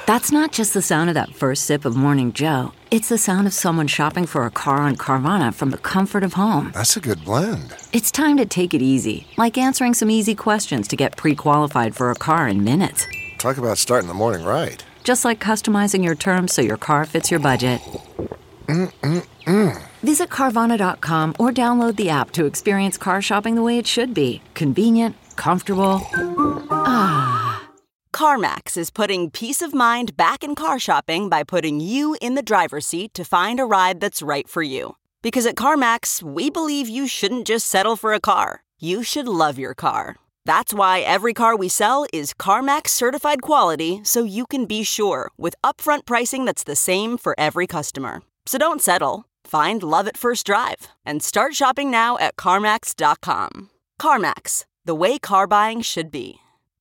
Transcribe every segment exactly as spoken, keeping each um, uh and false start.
That's not just the sound of that first sip of Morning Joe. It's the sound of someone shopping for a car on Carvana from the comfort of home. That's a good blend. It's time to take it easy, like answering some easy questions to get pre-qualified for a car in minutes. Talk about starting the morning right. Just like customizing your terms so your car fits your budget. Mm-mm-mm. Visit Carvana dot com or download the app to experience car shopping the way it should be. Convenient, comfortable. Ah. CarMax is putting peace of mind back in car shopping by putting you in the driver's seat to find a ride that's right for you. Because at CarMax, we believe you shouldn't just settle for a car. You should love your car. That's why every car we sell is CarMax certified quality, so you can be sure with upfront pricing that's the same for every customer. So don't settle. Find love at first drive and start shopping now at CarMax dot com. CarMax, the way car buying should be.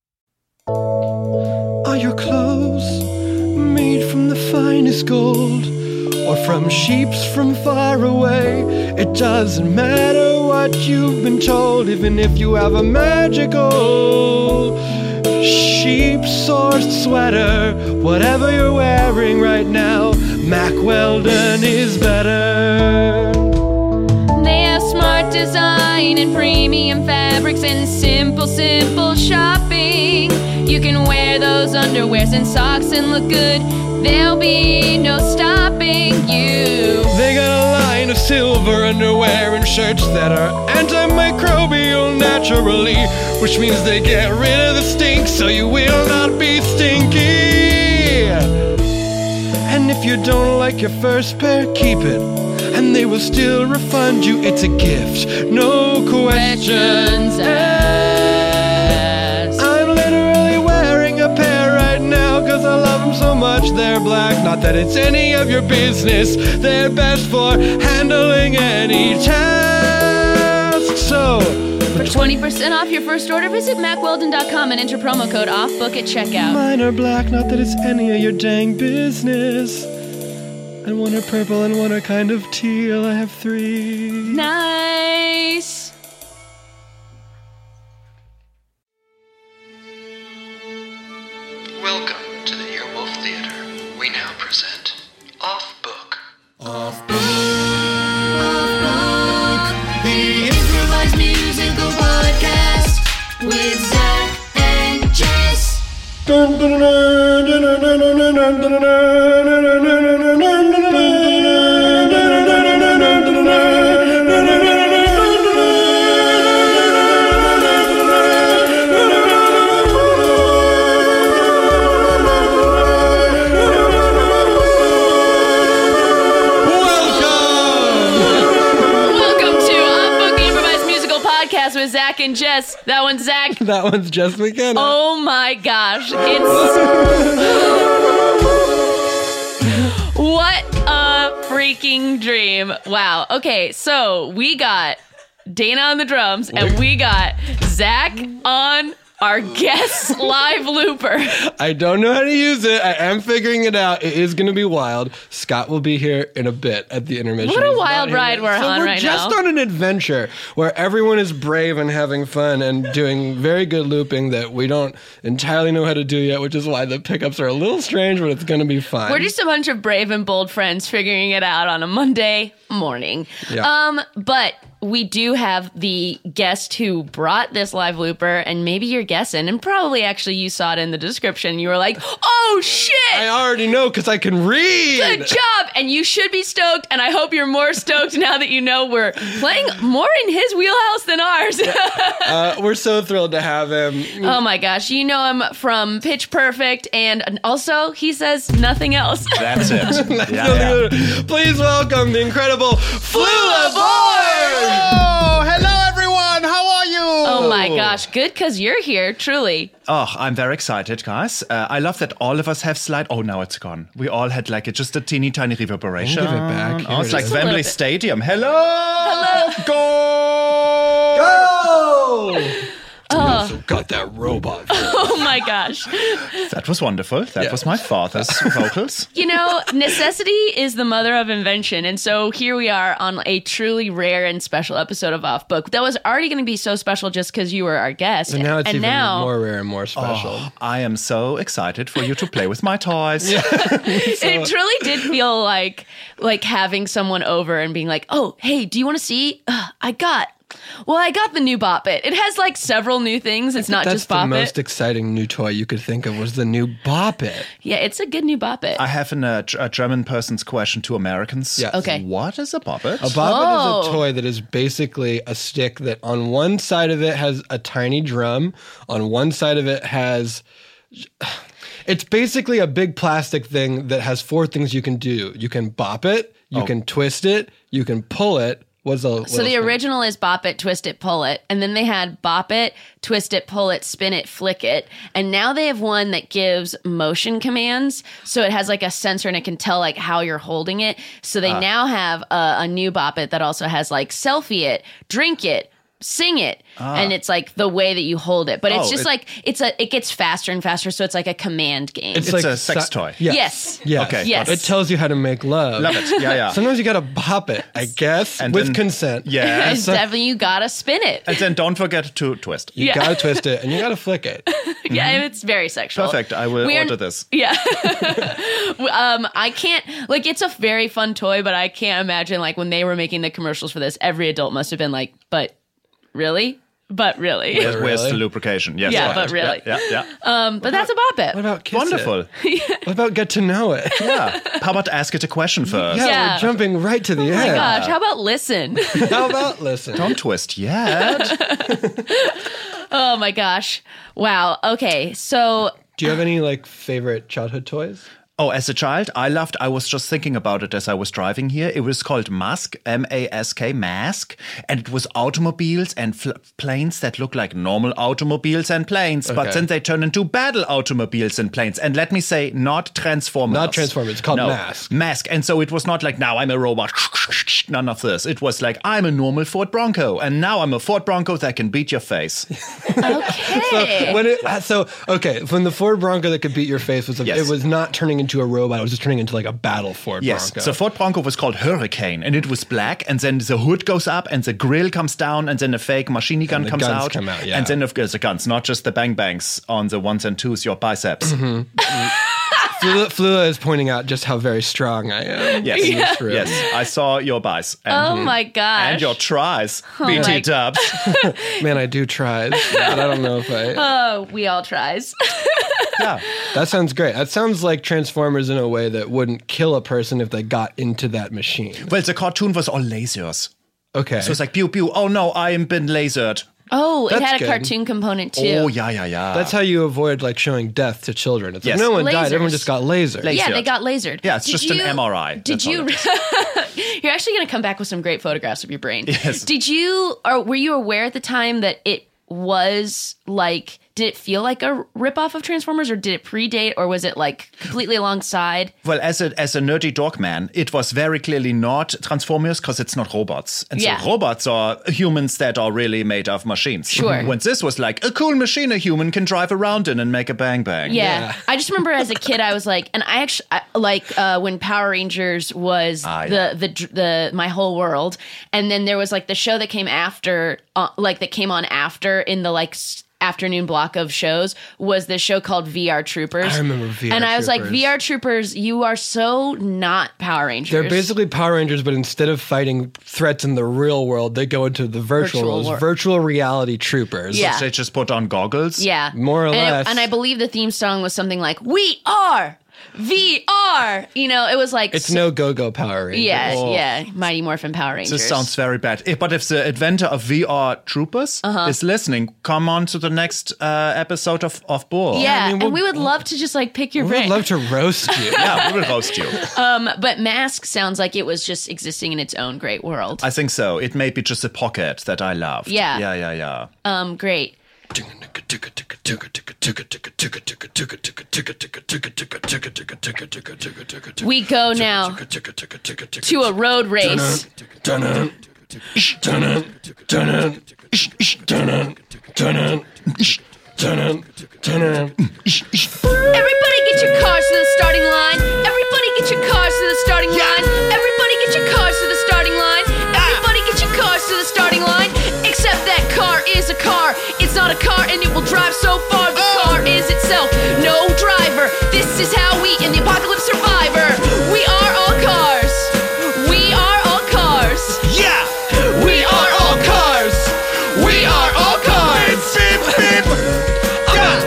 Are your clothes made from the finest gold, or from sheeps from far away? It doesn't matter what you've been told, even if you have a magical sheep-sourced sweater. Whatever you're wearing right now, Mack Weldon is better. They have smart design and premium fabrics and simple, simple shopping. You can wear those underwears and socks and look good. There'll be no stopping you. They got a line of silver underwear and shirts that are antimicrobial naturally, which means they get rid of the stink so you will not be stinky. And if you don't like your first pair, keep it, and they will still refund you. It's a gift, no questions asked. I'm literally wearing a pair right now because I love them so much. They're black, not that it's any of your business. They're best for handling any task. So for twenty percent off your first order, visit Mack Weldon dot com and enter promo code OFFBOOK at checkout. Mine are black, not that it's any of your dang business. And one are purple and one are kind of teal. I have three. Nice. Welcome to the Earwolf Theater. We now present Off Book. Off Book. Off Book. The improvised musical podcast with Zach and Jess. Dun, dun, dun, dun, dun, dun, dun, dun, dun, with Zach and Jess. That one's Zach. That one's Jess McKenna. Oh my gosh. It's... What a freaking dream. Wow. Okay, so we got Dana on the drums, and we got Zach on our guest live looper. I don't know how to use it. I am figuring it out. It is going to be wild. Scott will be here in a bit at the intermission. What a He's wild ride we're so on we're right now. We're just on an adventure where everyone is brave and having fun and doing very good looping that we don't entirely know how to do yet, which is why the pickups are a little strange, but it's going to be fun. We're just a bunch of brave and bold friends figuring it out on a Monday morning. Yeah. Um, but we do have the guest who brought this live looper, and maybe you're guessing, and probably actually you saw it in the description. You were like, oh shit! I already know because I can read! Good job! And you should be stoked, and I hope you're more stoked now that you know we're playing more in his wheelhouse than ours. uh, we're so thrilled to have him. Oh my gosh, you know him from Pitch Perfect, and also he says nothing else. That's it. That's yeah, yeah. Please welcome the incredible Flula Boy! Oh, hello everyone. How are you? Oh my gosh, good because you're here, truly. Oh, I'm very excited, guys. Uh, I love that all of us have slide. Oh, now it's gone. We all had like a, just a teeny tiny reverberation. Give it back. Oh, it's it like is. Wembley Stadium. Hello. Hello. Go. Go! Oh, still got that robot voice. Oh my gosh. That was wonderful. That Yeah. was my father's vocals. You know, necessity is the mother of invention. And so here we are on a truly rare and special episode of Off Book. That was already going to be so special just because you were our guest. And now it's and even now, more rare and more special. Oh, I am so excited for you to play with my toys. it truly did feel like like having someone over and being like, oh, hey, do you want to see? Uh, I got, well, I got the new Bop It. It has like several new things. It's not That's just Bop the most It. exciting new toy you could think of was the new Bop It. Yeah, it's a good new Bop It. I have an, uh, a German person's question to Americans. Yes. Okay. What is a bobbit? A Bop It is Oh. a toy that is basically a stick that on one side of it has a tiny drum, on one side of it has... It's basically a big plastic thing that has four things you can do. You can bop it, you Oh. can twist it, you can pull it. What's the, what So the else? original is Bop It, Twist It, Pull It. And then they had Bop It, Twist It, Pull It, Spin It, Flick It. And now they have one that gives motion commands. So it has like a sensor and it can tell like how you're holding it. So Ah. they now have a, a new Bop It that also has like Selfie It, Drink It, Sing It. And it's like the way that you hold it. But it's Ah. Oh, just it- like, it's a, it gets faster and faster. So it's like a command game. It's a sex toy. Yes. Yes. Yes. Okay, Yes. It tells you how to make love. Love it. Yeah, yeah. Sometimes you gotta bop it, I guess, And with then- consent. And Yes. definitely you gotta spin it. And then don't forget to twist. You Yeah. gotta twist it and you gotta flick it. Yeah, it's very sexual. Perfect. I will We are- order this. Yeah. um, I can't, like, it's a very fun toy, but I can't imagine, like, when they were making the commercials for this, every adult must have been like, but really? But really? Where's, where's Really? the lubrication? Yes, Yeah, right. but really. Yeah, yeah. yeah. Um, but that's a Bop It. What about kiss Wonderful. it? What about get to know it? Yeah. How about ask it a question first? Yeah, Yeah. we're jumping right to the Oh end. my gosh, how about listen? How about listen? Don't twist yet. Oh my gosh. Wow. Okay, so Do you have any like favorite childhood toys? Oh, as a child, I loved, I was just thinking about it as I was driving here. It was called Mask, M A S K, Mask. And it was automobiles and fl- planes that look like normal automobiles and planes. But Okay. then they turn into battle automobiles and planes. And let me say, not Transformers. Not Transformers, it's called No, Mask. Mask. And so it was not like, now I'm a robot. None of this. It was like, I'm a normal Ford Bronco. And now I'm a Ford Bronco that can beat your face. okay. When it, so okay, when the Ford Bronco that could beat your face was, a, Yes. it was not turning into a robot. It was just turning into like a battle Ford Yes, Bronco. so Ford Bronco was called Hurricane, and it was black, and then the hood goes up, and the grill comes down, and then a fake machine gun the comes guns out, come out, yeah. and then of course the guns, not just the bang bangs on the ones and twos, your biceps. Flula, Flula is pointing out just how very strong I am. Yes, in this room. yes, I saw your bice. And, Oh my gosh. And your tries, B my- T dubs. Man, I do try, but I don't know if I. Oh, we all tries. Yeah, That sounds great. That sounds like Transformers in a way that wouldn't kill a person if they got into that machine. well, the cartoon was all lasers, Okay. so it's like pew pew. Oh no, I am been lasered. Oh, it That's had a good. cartoon component too. Oh yeah, yeah, yeah. That's how you avoid like showing death to children. It's Yes. like no one died, Lasers. everyone just got lasered. Laser. Yeah, they got lasered. Yeah, it's Did just an you- M R I. Did That's all you? it You're actually going to come back with some great photographs of your brain. Yes. Did you, or were you aware at the time that it was like? Did it feel like a ripoff of Transformers, or did it predate, or was it like completely alongside? Well, as a as a nerdy dog man, it was very clearly not Transformers because it's not robots. And Yeah. so robots are humans that are really made of machines. Sure. When this was like a cool machine a human can drive around in and make a bang bang. Yeah. I just remember as a kid, I was like, and I actually I, like uh, when Power Rangers was Ah, yeah. the, the the my whole world, and then there was like the show that came after, uh, like that came on after in the like. s- afternoon block of shows was this show called V R Troopers. I remember V R And I was like, Troopers. V R Troopers, you are so not Power Rangers. They're basically Power Rangers, but instead of fighting threats in the real world, they go into the virtual, Virtual worlds, wor- virtual reality troopers. Yeah. They just put on goggles. yeah, More or and it- less. and I believe the theme song was something like, "We are V R." You know, it was like It's no go-go Power Rangers. yeah, Oh. yeah, Mighty Morphin Power Rangers. This sounds very bad. Eh, But if the inventor of V R Troopers Uh-huh. is listening, come on to the next uh, episode of, of Bull. Yeah, I mean, and we'll- we would love to just like pick your We brain. would love to roast you. Yeah, we will roast you. um, but Mask sounds like it was just existing in its own great world. I think so. It may be just a pocket that I loved. Yeah. Yeah, yeah, yeah. Um, great. We go now to a road race Dun-dun, dun-dun, dun-dun, dun-dun, dun-dun, dun-dun. Everybody get your cars to the starting line. Everybody get your cars to the starting line. Everybody get your cars to the starting line. Everybody get your cars to the starting line. Except that car is a car. It's not a car and it will drive so far. The car is itself, no driver. This is how we in the apocalypse survivor. We are all cars. We are all cars. Yeah! We are all cars! We are all cars! Beep, beep, beep! Yeah!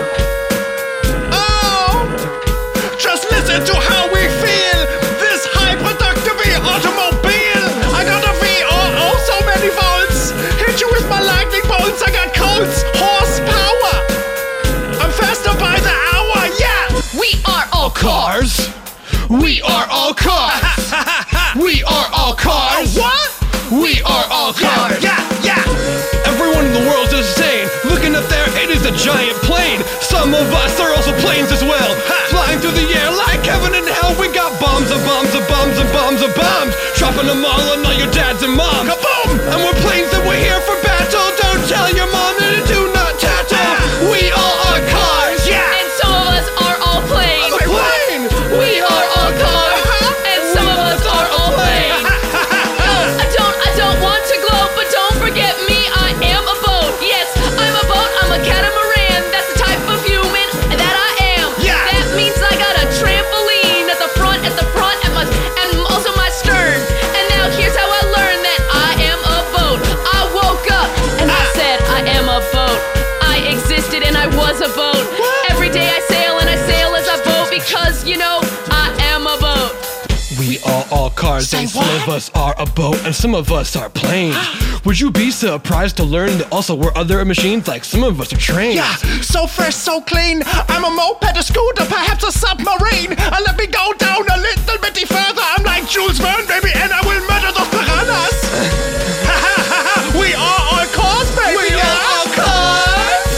Oh! Just listen to how we feel! This high-productive automobile! I got a V, oh, oh, so many volts! Hit you with my lightning bolts! I got colts! Horsepower! I'm faster by the hour, yeah! We are all Cars! We are all cars! We are all cars! What? We are all cars! Yeah, yeah, yeah! Everyone in the world's insane. Looking up there, it is a giant plane. Some of us are also planes as well. Flying through the air like heaven and hell. We got bombs and bombs and bombs and bombs and bombs. Dropping them all on all your dads and moms. Kaboom! And we're planes that we're here for battle. Don't tell your mom that it do not tattle. We all are cars! Yeah! And some of us are all planes. I'm a plane! We are all cars. And some of us are all planes. I don't, I don't want to gloat, but don't forget me. I am a boat. Yes, I'm a boat. I'm a catamaran. That's the type of human that I am. Yeah. That means I got a trampoline at the front, at the front, at my, and also my stern. And now here's how I learned that I am a boat. I woke up and I said I am a boat. I existed and I was a boat. Every day I sail and I sail as a boat because, you know, I am a boat. We are all cars, and some of us are a boat, and some of us are planes. Would you be surprised to learn that also we're other machines, like some of us are trains? Yeah, so fresh, so clean. I'm a moped, a scooter, perhaps a submarine. Uh, let me go down a little bit further. I'm like Jules Verne, baby, and I will murder those piranhas. We are all cars, baby. We yeah. are all cars.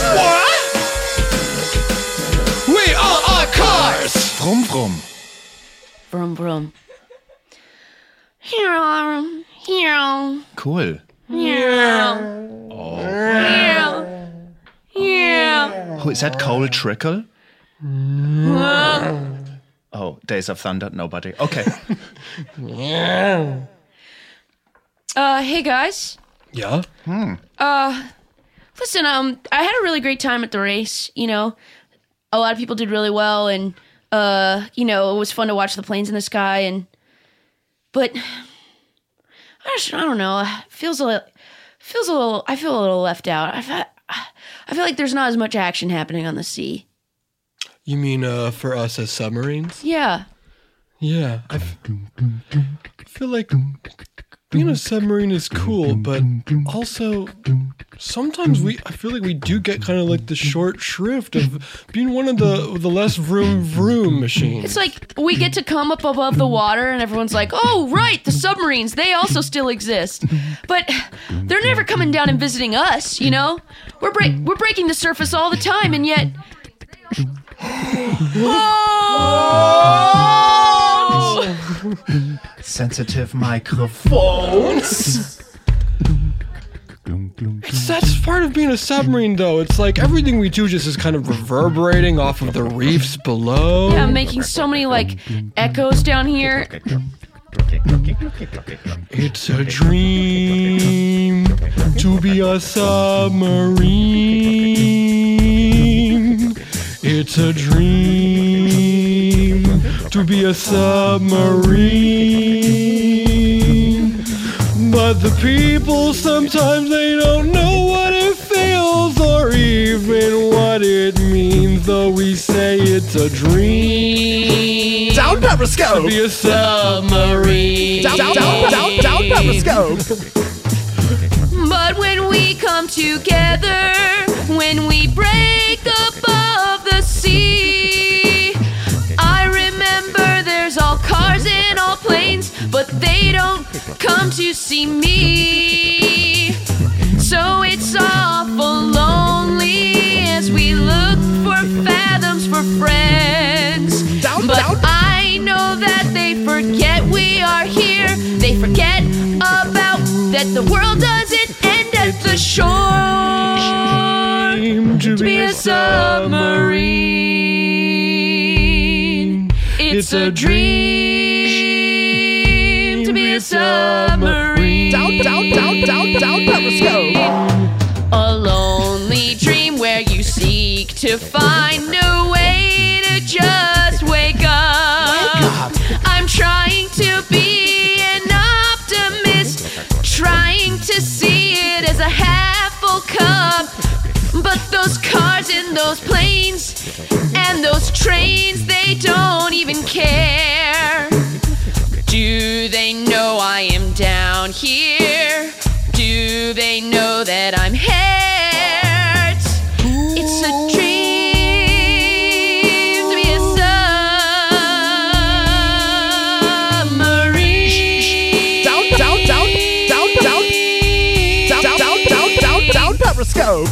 What? We are all cars. Vroom, vroom. Brum, brum. Here, here, Cool. here. Oh. Here, here. Who is that? Cole Trickle? Oh, Days of Thunder. Nobody. Okay. Uh, hey guys. Yeah? Uh, listen, um, I had a really great time at the race. You know, a lot of people did really well, and uh, you know, it was fun to watch the planes in the sky. And but I just, I don't know. It feels a little, feels a little. I feel a little left out. I feel, I feel like there's not as much action happening on the sea. You mean uh, for us as submarines? Yeah. Yeah. I, f- I feel like being a submarine is cool, but also sometimes we I feel like we do get kind of like the short shrift of being one of the the less vroom vroom machines. It's like we get to come up above the water and everyone's like, oh, right, the submarines, they also still exist. But they're never coming down and visiting us, you know? We're break we're breaking the surface all the time, and yet... Oh! Sensitive microphones. That's part of being a submarine, though. It's like everything we do just is kind of reverberating off of the reefs below. Yeah, I'm making so many, like, echoes down here. It's a dream to be a submarine. It's a dream to be a submarine. But the people, sometimes they don't know what it feels or even what it means, though we say it's a dream. Down Periscope! To be a submarine. Down, down, down, down, down Periscope! But when we come together, when we break above the sea, I remember there's all cars and all planes, but they don't come to see me. So it's awful lonely as we look for fathoms for friends. Down, but down. I know that they forget we are here. They forget about that the world to be a submarine. It's a dream to be a submarine. Down, down, down, down, down, Periscope. A lonely dream where you seek to find a way to just wake up. I'm trying to be an optimist, trying to see it as a half full cup. But those cars and those planes and those trains, they don't even care. Do they know I am down here? Do they know that I'm hurt? It's a dream to be a submarine. Down, down, down, down, down, down, down, down, down, down, Periscope.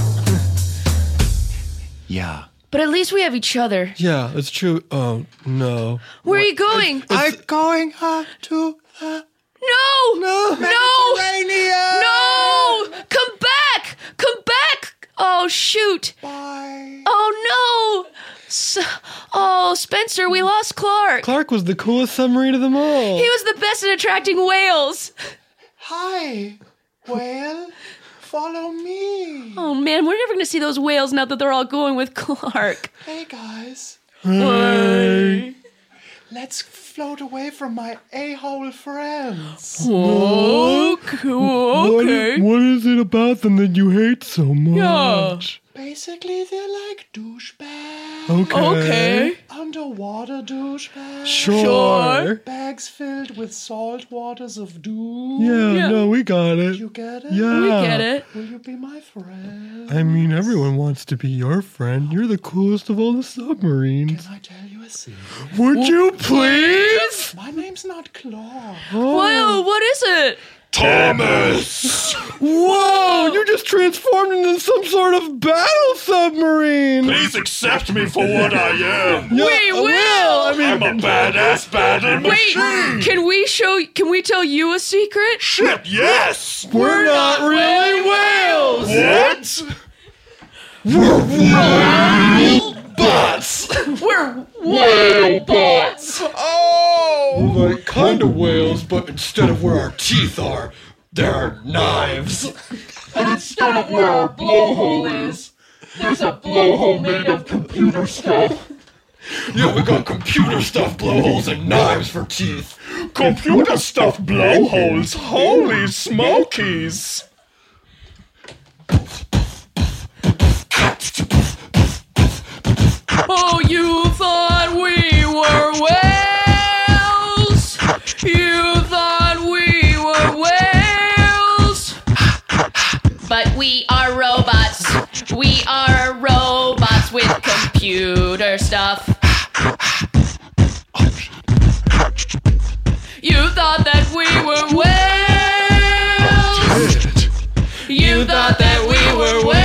Yeah. But at least we have each other. Yeah, it's true. Oh, no. Where are you going? I'm going uh, to uh, No! No! No! Mediterranean! No! Come back! Come back! Oh, shoot. Bye. Oh, no! S- oh, Spencer, we lost Clark. Clark was the coolest submarine of them all. He was the best at attracting whales. Hi, whale. Follow me. Oh, man, we're never going to see those whales now that they're all going with Clark. Hey, guys. Hey. Let's float away from my a-hole friends. Okay. okay. What is it about them that you hate so much? Basically, they're like douchebags. Okay. Okay. Underwater douchebags. Sure. Bags filled with salt waters of doom. Yeah, Yeah. no, we got it. You get it? Yeah. We get it. Will you be my friend? I mean, everyone wants to be your friend. You're the coolest of all the submarines. Can I tell you a secret? Would you please? My name's not Claude. Whoa, what is it? Thomas! Whoa, you just transformed into some sort of battle submarine! Please accept me for what I am. Yeah, We uh, will! I mean, I'm a badass battle Wait, machine. can we show, can we tell you a secret? Shit, yes. we're not really whales! What? Butts! We're whale bots. Oh! We're like kind of whales, but instead of where our teeth are, there are knives. And instead of where our blowhole is, there's a blowhole made of computer stuff. Yeah, we got computer stuff blowholes and knives for teeth. Computer stuff blowholes. Holy smokies. Oh, you thought we were whales? You thought we were whales? But we are robots. We are robots with computer stuff. You thought that we were whales? You thought that we were whales?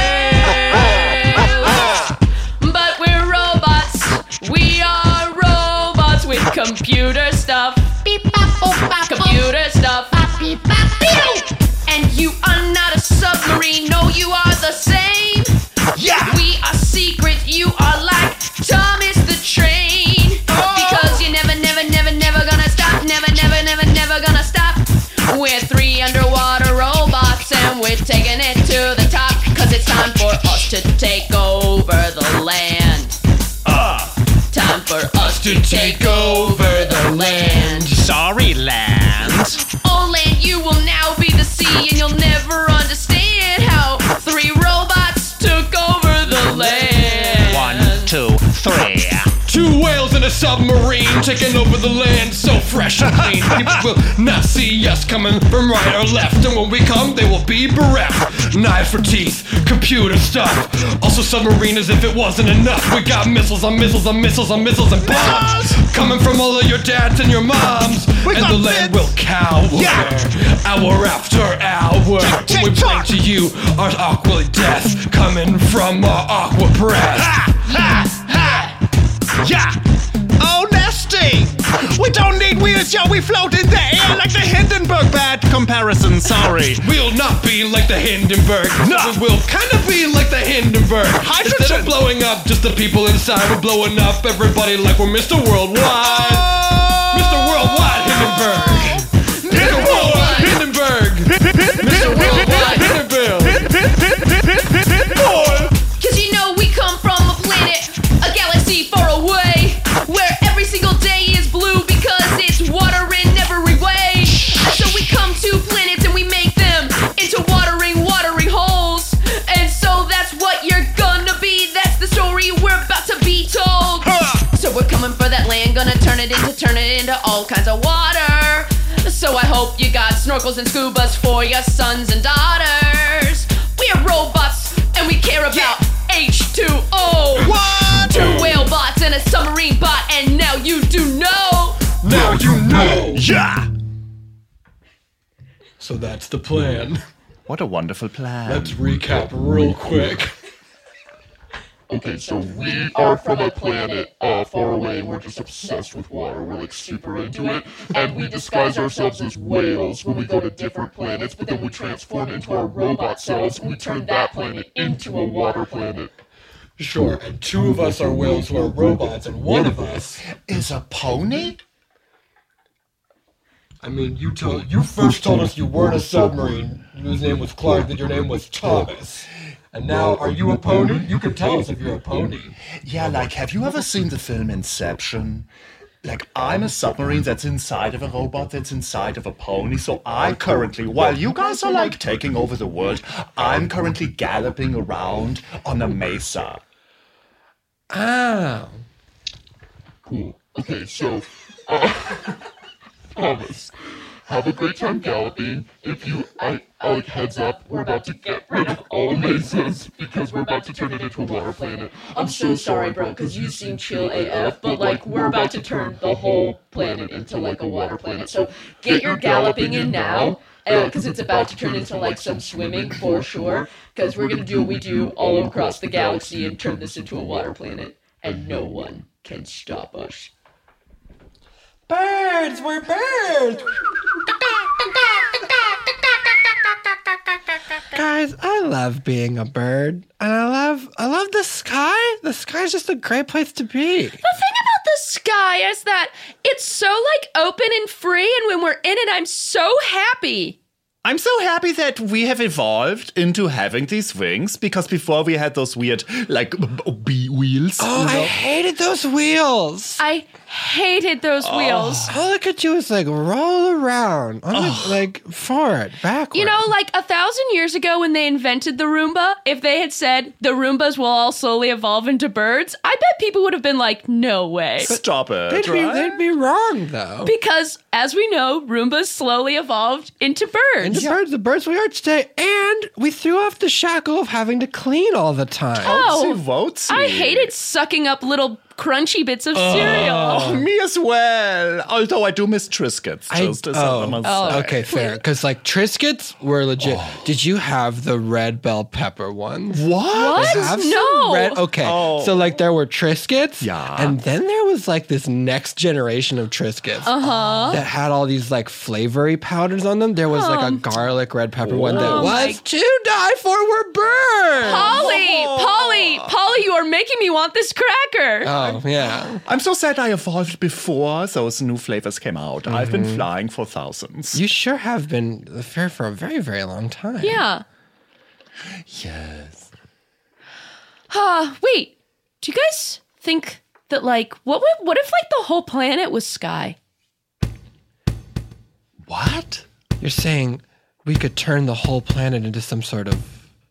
But we're robots. We are robots with computer stuff. Computer stuff. And you are not a submarine. No, you are the same. Yeah. We are secret. You are like Thomas the Train. Because you're never, never, never, never gonna stop. Never, never, never, never gonna stop. We're three underwater robots and we're taking it to the top. Cause it's time for us to take over the land. Ah. Time for us to take over the land. Sorry, land. Oh, land, you will now be the sea, and you'll never understand how three robots took over the land. One, two, three. Two whales in a submarine taking over the land so fresh and clean. People will not see us coming from right or left. And when we come, they will be bereft. Knives for teeth, computer stuff. Also submarine as if it wasn't enough. We got missiles on missiles on missiles on missiles and bombs coming from all of your dads and your moms. We and got the land will cower. Yeah. Hour after hour. When we bring to you our aqua death coming from our aqua breath. Ha! Ha! Yeah! Oh, nasty! We don't need weird Because yeah, we float in the air like the Hindenburg. Bad comparison, sorry. We'll not be like the Hindenburg. No, we will kind of be like the Hindenburg. Hydrogen. Instead of blowing up just the people inside, we're blowing up everybody like we're Mister Worldwide. Oh! Mister Worldwide Hindenburg. Mister Worldwide Hindenburg. Mister Worldwide Hindenburg. Cause you know we come from a planet, a galaxy far away, where every single day is blue because it's water in every way. So we come to planets and we make them into watering, watering holes. And so that's what you're gonna be, that's the story we're about to be told. So we're coming for that land, gonna turn it into, turn it into all kinds of water. So I hope you got snorkels and scubas for your sons and daughters. We are robots and we care about H two O. What? Two whale bots and a submarine bot, and now you do know. Now you know. Yeah. So that's the plan. What a wonderful plan. Let's recap real quick. Okay, so we are from a planet uh, far away. We're just obsessed with water. We're like super into it. And we disguise ourselves as whales when we go to different planets, but then we transform into our robot selves and we turn that planet into a water planet. Sure, and two of us are whales who are robots, and one of us is a pony? I mean, you told you first told us you weren't a submarine, whose name was Clark, that your name was Thomas. And now, are you a pony? You can tell us if you're a pony. Yeah, like, have you ever seen the film Inception? Like, I'm a submarine that's inside of a robot that's inside of a pony, so I currently, while you guys are, like, taking over the world, I'm currently galloping around on a mesa. Oh. Cool. Okay, so, uh, Thomas, have a great time galloping. If you, I, I like, heads up, we're about to get rid of all mesas because we're about to turn it into a water planet. I'm so sorry, bro, because you seem chill A F, but, like, we're about to turn the whole planet into, like, a water planet. So get your galloping in now, because it's about to turn into, like, some swimming for sure, because we're going to do what we do all across the galaxy and turn this into a water planet, and no one can stop us. Birds! We're birds! Guys, I love being a bird, and I love I love the sky. The sky's just a great place to be. The thing about the sky is that it's so, like, open and free, and when we're in it, I'm so happy. I'm so happy that we have evolved into having these wings, because before we had those weird, like, b- b- bee wheels. Oh, you know? I hated those wheels. I hated those Oh. wheels. All I could do is, like, roll around, on the, like, forward, backward. You know, like a thousand years ago when they invented the Roomba, if they had said the Roombas will all slowly evolve into birds, I bet people would have been like, no way. Stop it, they'd be, right? they'd be wrong, though. Because, as we know, Roombas slowly evolved into birds. And the birds, the birds we are today, and we threw off the shackle of having to clean all the time. Oh, Votes I hated sucking up little crunchy bits of cereal. Oh, me as well. Although I do miss Triscuits. I- Just as oh, I must oh, say. Okay, fair. Because, like, Triscuits were legit. Oh. Did you have the red bell pepper ones? What? They have some No. Red, okay, Oh. so, like, there were Triscuits. Yeah. And then there was, like, this next generation of Triscuits. Uh-huh. That had all these, like, flavory powders on them. There was, like, a garlic red pepper one that Oh my- was to die for. We're birds. Polly, Polly, Polly, you are making me want this cracker. Oh, yeah. I'm so sad I evolved before those new flavors came out. I've been Mm-hmm. flying for thousands. You sure have been fair for a very, very long time. Yeah. Yes. Uh, wait. Do you guys think that, like, what would, what if, like, the whole planet was sky? What? You're saying we could turn the whole planet into some sort of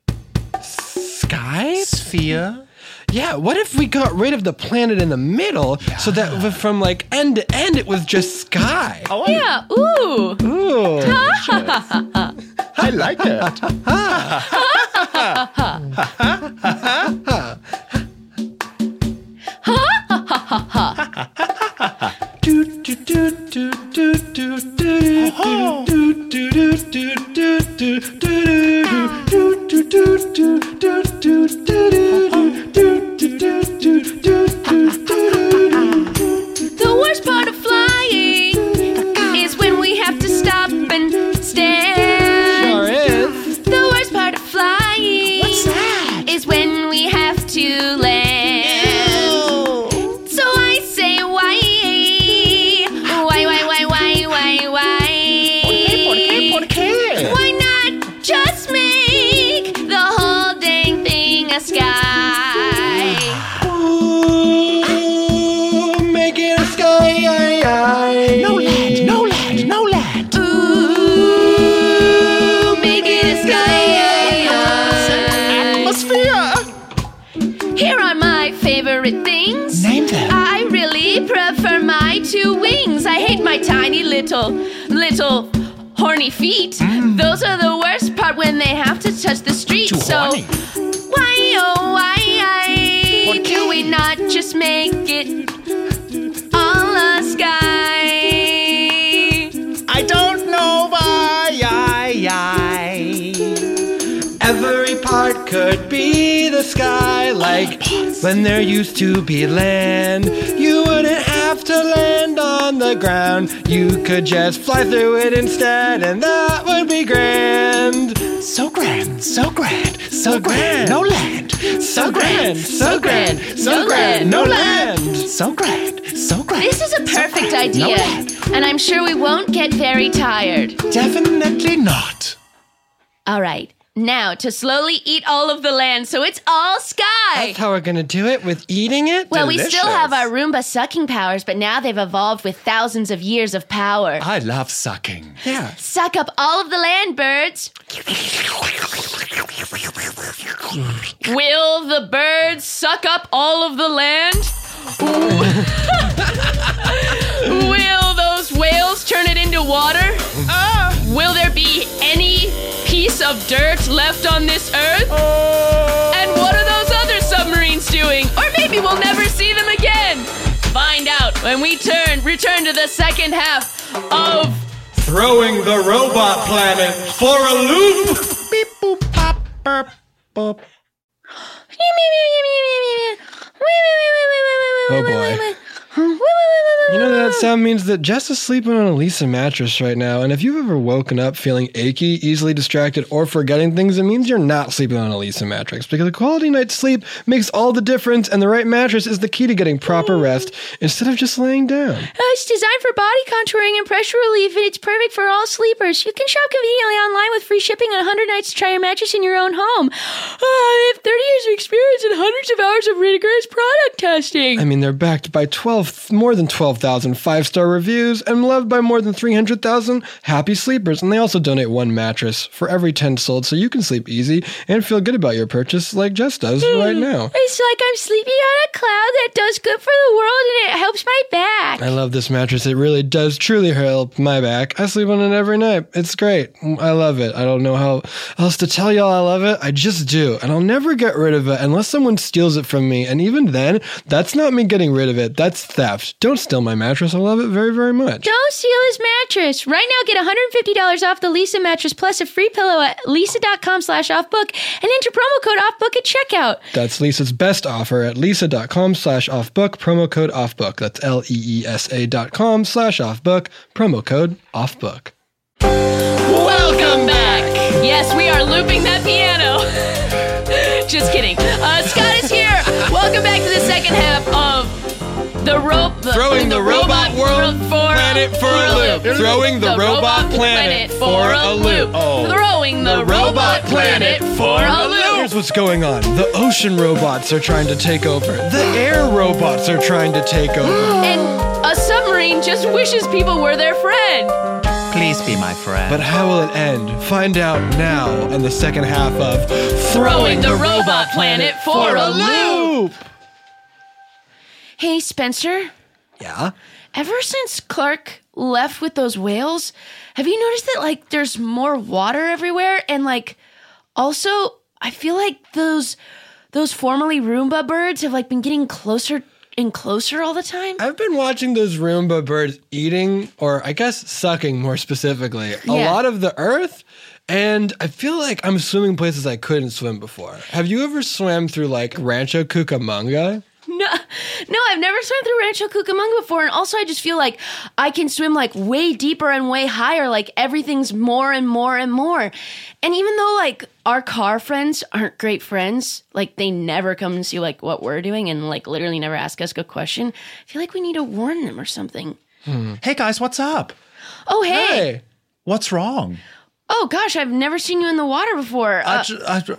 sky? Sphere? Yeah, what if we got rid of the planet in the middle so that from like end to end it was just sky? Oh, Yeah. Ooh. Ooh. I like it. The worst part of flying little, little horny feet. Mm. Those are the worst part when they have to touch the street. Too so horny. why, oh, why do we not just make it all a sky? I don't know why. I, I. Every part could be the sky, like when there used to be land. You wouldn't have to land on the ground. You could just fly through it instead, and that would be grand. So grand, so grand, so grand, no land. So grand, so grand, so grand, no land. So grand, so grand. This is a perfect so grand, idea, no and I'm sure we won't get very tired. Definitely not. All right. Now, to slowly eat all of the land so it's all sky. That's how we're going to do it, with eating it? Well, Delicious. we still have our Roomba sucking powers, but now they've evolved with thousands of years of power. I love sucking. Yeah. Suck up all of the land, birds. Will the birds suck up all of the land? Will those whales turn it into water? Uh, will there be any piece of dirt left on this earth? Oh. And what are those other submarines doing? Or maybe we'll never see them again. Find out when we turn return to the second half of Throwing the Robot Planet for a Loop. Beep boop pop burp boop. Oh boy. You know, that sound means that Jess is sleeping on a Lisa mattress right now, and if you've ever woken up feeling achy, easily distracted, or forgetting things, it means you're not sleeping on a Lisa mattress, because a quality night's sleep makes all the difference, and the right mattress is the key to getting proper rest instead of just laying down. Uh, it's designed for body contouring and pressure relief, and it's perfect for all sleepers. You can shop conveniently online with free shipping and one hundred nights to try your mattress in your own home. Uh, they have thirty years of experience and hundreds of hours of rigorous product testing. I mean, they're backed by twelve, more than twelve thousand five-star reviews and loved by more than three hundred thousand happy sleepers. And they also donate one mattress for every ten sold, so you can sleep easy and feel good about your purchase like Jess does mm, right now. It's like I'm sleeping on a cloud that does good for the world and it helps my back. I love this mattress. It really does truly help my back. I sleep on it every night. It's great. I love it. I don't know how else to tell y'all I love it. I just do. And I'll never get rid of it unless someone steals it from me. And even then, that's not me getting rid of it. That's theft. Don't steal my mattress. I love it very, very much. Don't steal his mattress. Right now, get one hundred fifty dollars off the Lisa mattress plus a free pillow at lisa.com slash offbook and enter promo code offbook at checkout. That's Lisa's best offer at lisa.com slash offbook, promo code offbook. That's L-E-E-S-A dot com slash offbook, promo code offbook. Welcome back. Yes, we are looping that piano. Just kidding. Uh, Scott is here. Welcome back to the second half of the rope. Throwing the, the robot, robot world for planet for a loop. loop. Throwing the, the robot planet for a loop. Oh. Throwing the, the robot planet for a loop. Here's what's going on. The ocean robots are trying to take over. The air robots are trying to take over. And a submarine just wishes people were their friend. Please be my friend. But how will it end? Find out now in the second half of Throwing the Robot Planet for a Loop. Hey, Spencer. Yeah? Ever since Clark left with those whales, have you noticed that, like, there's more water everywhere? And, like, also, I feel like those those formerly Roomba birds have, like, been getting closer and closer all the time. I've been watching those Roomba birds eating, or I guess sucking more specifically, a yeah. lot of the earth. And I feel like I'm swimming places I couldn't swim before. Have you ever swam through, like, Rancho Cucamonga? No, no, I've never swum through Rancho Cucamonga before, and also I just feel like I can swim like way deeper and way higher, like everything's more and more and more. And even though like our car friends aren't great friends, like they never come and see like what we're doing and like literally never ask us a question, I feel like we need to warn them or something. Hmm. Hey guys, what's up? Oh, hey. Hey. What's wrong? Oh gosh, I've never seen you in the water before. Uh, I, I,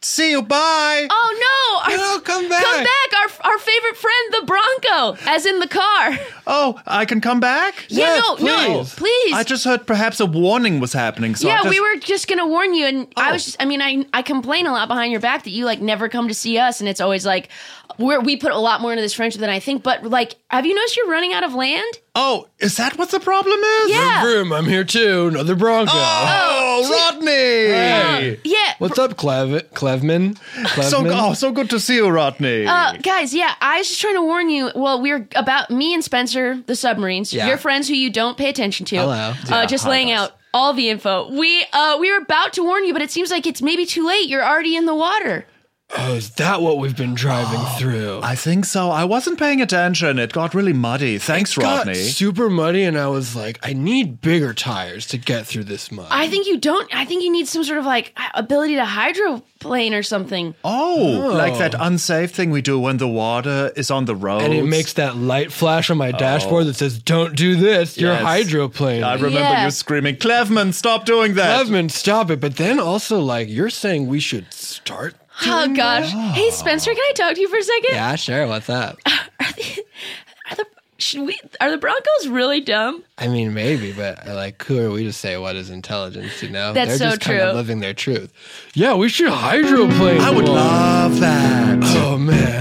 See you. Bye. Oh no! Our, No, come back. Come back! Our our favorite friend, the Bronco, as in the car. Oh, I can come back? Yeah, Yes, no, no, please. please. I just heard perhaps a warning was happening. So I yeah, just- we were just gonna warn you, and I Oh. was just, I mean, I I complain a lot behind your back that you like never come to see us, and it's always like we're we put a lot more into this friendship than I think. But like, have you noticed you're running out of land? Oh, is that what the problem is? Yeah. Vroom, I'm here too. Another Bronco. Oh, Rodney. Hey. Yeah. What's up, Clev- Clevman? So, Clevman? oh, so good to see you, Rodney. Uh, guys, yeah, I was just trying to warn you. Well, we're about me and Spencer, the submarines, Yeah. your friends who you don't pay attention to. Hello. Uh, Yeah, just hi, laying guys. out all the info. We uh, we were about to warn you, but it seems like it's maybe too late. You're already in the water. Oh, is that what we've been driving through? I think so. I wasn't paying attention. It got really muddy. Thanks, It got Rodney. super muddy, and I was like, I need bigger tires to get through this mud. I think you don't. I think you need some sort of like ability to hydroplane or something. Oh, like that unsafe thing we do when the water is on the road. and it makes that light flash on my dashboard that says, "Don't do this. You're Yes. hydroplane." I remember Yeah. you screaming, Clevman, stop doing that. Clevman, stop it. But then also, like, you're saying we should start. Oh gosh. Hey Spencer, can I talk to you for a second? Yeah, sure. What's up? Are the, are the should we are the Broncos really dumb? I mean, maybe, but uh, like, who are we to say what is intelligence? You know, That's they're so just kind true. of living their truth. Yeah, we should hydroplane. I would one. love that. Oh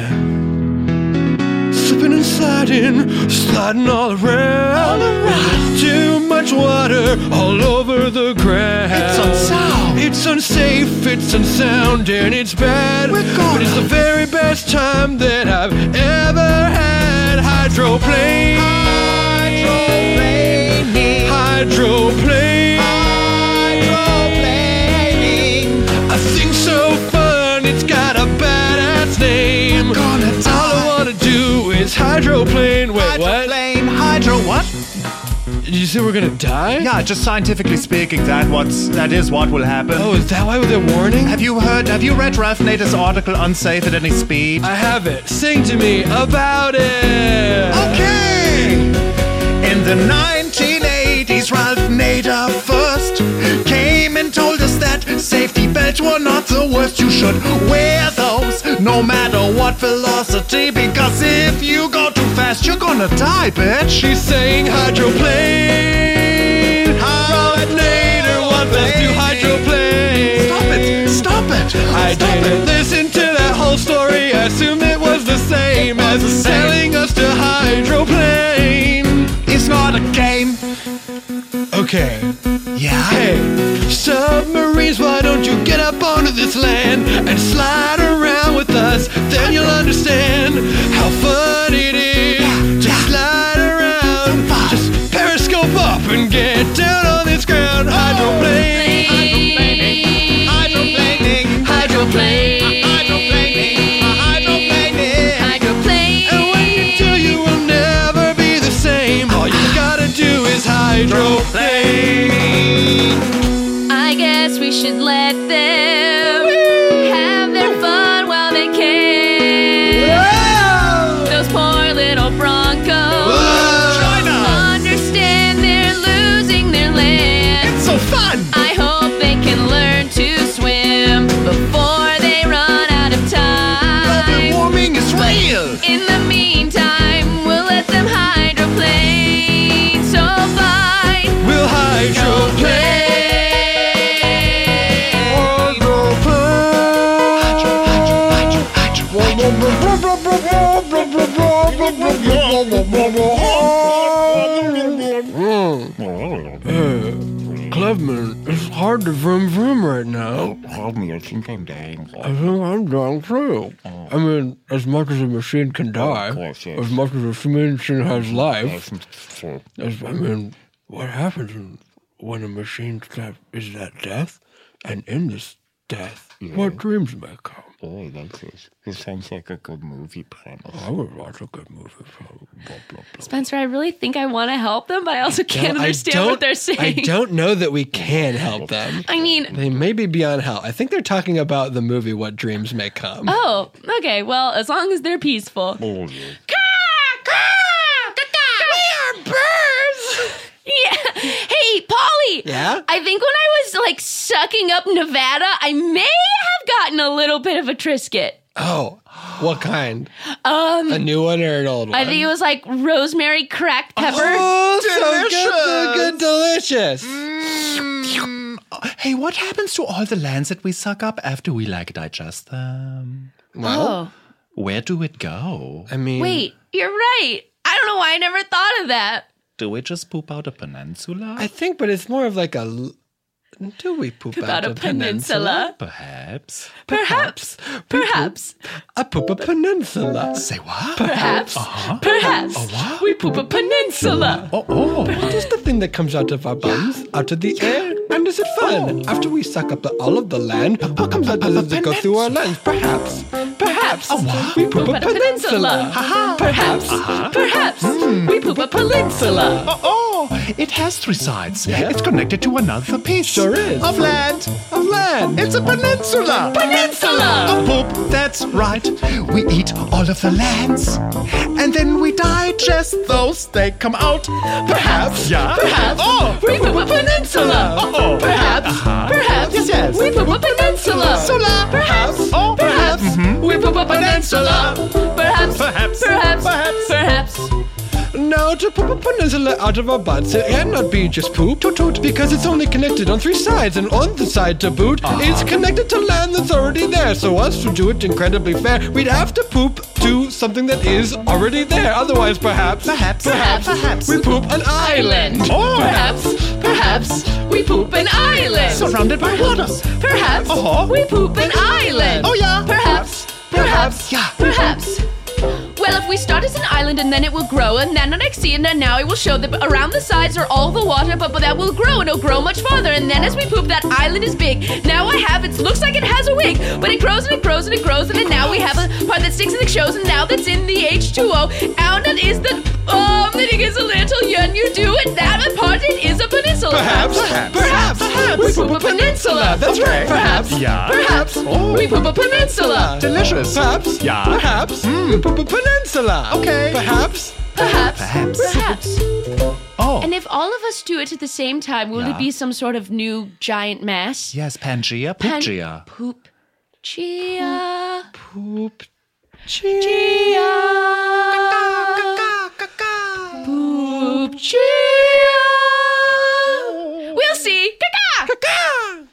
man, slipping and sliding, sliding all around. All around. Too much water all over the ground. It's unsound. It's unsafe. It's unsound, and it's bad. We're gonna- But it's the very best time that I've ever had. Hydroplane. Hydroplaning. Hydroplane. Hydroplaning. A thing so fun. It's got a badass name. gonna All I die. wanna do is hydroplane. Wait, what? Hydroplane, hydro what? Did you say we're gonna die? Yeah, just scientifically speaking, that what's that is what will happen. Oh, is that why they're warning? Have you heard? Have you read Ralph Nader's article, "Unsafe at Any Speed"? I have it. Sing to me about it. Okay. In the nineteen eighties, Ralph Nader first came and told us that safety belts were not the worst. You should wear those no matter what velocity, because if you go too fast, you're gonna die, bitch. She's saying hydroplane. Ralph Nader wants us to hydroplane. Stop it! Stop it! I Stop didn't it! listen to that whole story. I assumed it was the same as the same. telling us to hydroplane. It's not a game. Okay. Yeah. Hey, submarines, why don't you get up onto this land and slide around with us? Then you'll understand how fun it is to slide around. Just periscope up and get down on this ground. Hydroplane. Hydroplaning. Hydroplaning. Hydroplane. Hydroplaning. Hydroplaning. Hydroplane. And when you do, you will never be the same. All you gotta do is hydroplane. I guess we should let them have their fun while they can. Those poor little Broncos China. understand they're losing their land. It's so fun. I hope they can learn to swim before they run out of Global time. warming is real. In the meantime, we'll let them hydroplane. So fine. We'll hydroplane. Clevman, it's hard to vroom vroom right now. Hold me, I think I'm dying. I think I'm dying too. I mean, as much as a machine can die, course, yes. as much as a machine has life, So, as, I mean, what happens when, when a machine that is that death? And in this death, what dreams may come? oh, that's it. This sounds like a good movie premise. I would watch a good movie. Blah, blah, blah. Spencer, I really think I want to help them, but I also can't I understand don't- what they're saying. I don't know that we can help them. I mean, They may be beyond help. I think they're talking about the movie What Dreams May Come. oh, okay. Well, as long as they're peaceful. Oh, yeah. We are birds. Yeah. Hey, Polly. Yeah? I think when I was like sucking up Nevada, I may have gotten a little bit of a Triscuit. Oh, what kind? Um, a new one or an old one? I think it was like rosemary cracked pepper. Oh, so good, so good, delicious. Mm. Hey, what happens to all the lands that we suck up after we like digest them? Well, oh. Where do it go? I mean, Wait, you're right. I don't know why I never thought of that. Do we just poop out a peninsula? I think, but it's more of like a. Do we poop, Poop out, out a peninsula? Perhaps. Perhaps. Perhaps. I poop a peninsula. Say what? Perhaps. Uh-huh. Perhaps. Oh, what? We poop a peninsula. Oh, oh. What is the thing that comes out of our bums? Out of the air? And is it fun? After we suck up the, all of the land, what comes out does it go through our lungs? Perhaps. Perhaps. Oh, what? We poop a peninsula. Perhaps. Perhaps. We poop a peninsula. Oh, oh, it has three sides. Yeah. It's connected to another piece. Sure is. Of land. Of land. It's a peninsula. Peninsula. A poop, that's right. We eat all of the lands. And then we digest those. They come out. Perhaps. Yeah. Perhaps. Oh. We poop a peninsula. Oh. Perhaps. Uh-huh. Perhaps. Yes, yes. We poop a peninsula. Sola. Perhaps. Oh. Perhaps. Mhm. We poop a peninsula. Perhaps. Perhaps. Perhaps. Perhaps. Perhaps. Now, to poop a peninsula out of our butts, it cannot be just poop, toot toot, because it's only connected on three sides, and on the side to boot, Uh-huh. it's connected to land that's already there. So us to do it incredibly fair, we'd have to poop to something that is already there. Otherwise, perhaps, Perhaps. Perhaps. Perhaps. we poop an island. Oh. Perhaps. Perhaps. We poop an island. Surrounded by water. Perhaps. Uh-huh. We poop an island. Oh, yeah. Perhaps. Perhaps. Yeah. Perhaps. Well, if we start as an island and then it will grow, and then the next sea, and then now it will show that around the sides are all the water, but, but that will grow and it'll grow much farther. And then as we poop, that island is big. Now I have it looks like it has a wig, but it grows and it grows and it grows, and then now we have a part that sticks and it shows, and now that's in the H two O. And that is the um, that it is a little yen you do it. That part it is a peninsula. Perhaps. Perhaps. Perhaps. Perhaps. We poop a peninsula. That's right. Perhaps. Yeah. Perhaps. Oh. We poop a peninsula. Delicious. Perhaps. Yeah. Perhaps. We poop a peninsula. Okay. Perhaps. Perhaps. Perhaps. Perhaps. Oh. And if all of us do it at the same time, will Yeah. it be some sort of new giant mass? Yes, Pangea. Pan- Poopgia. Poop. Chia. Poop. Chia. Poop. Chia. We'll see. Caca.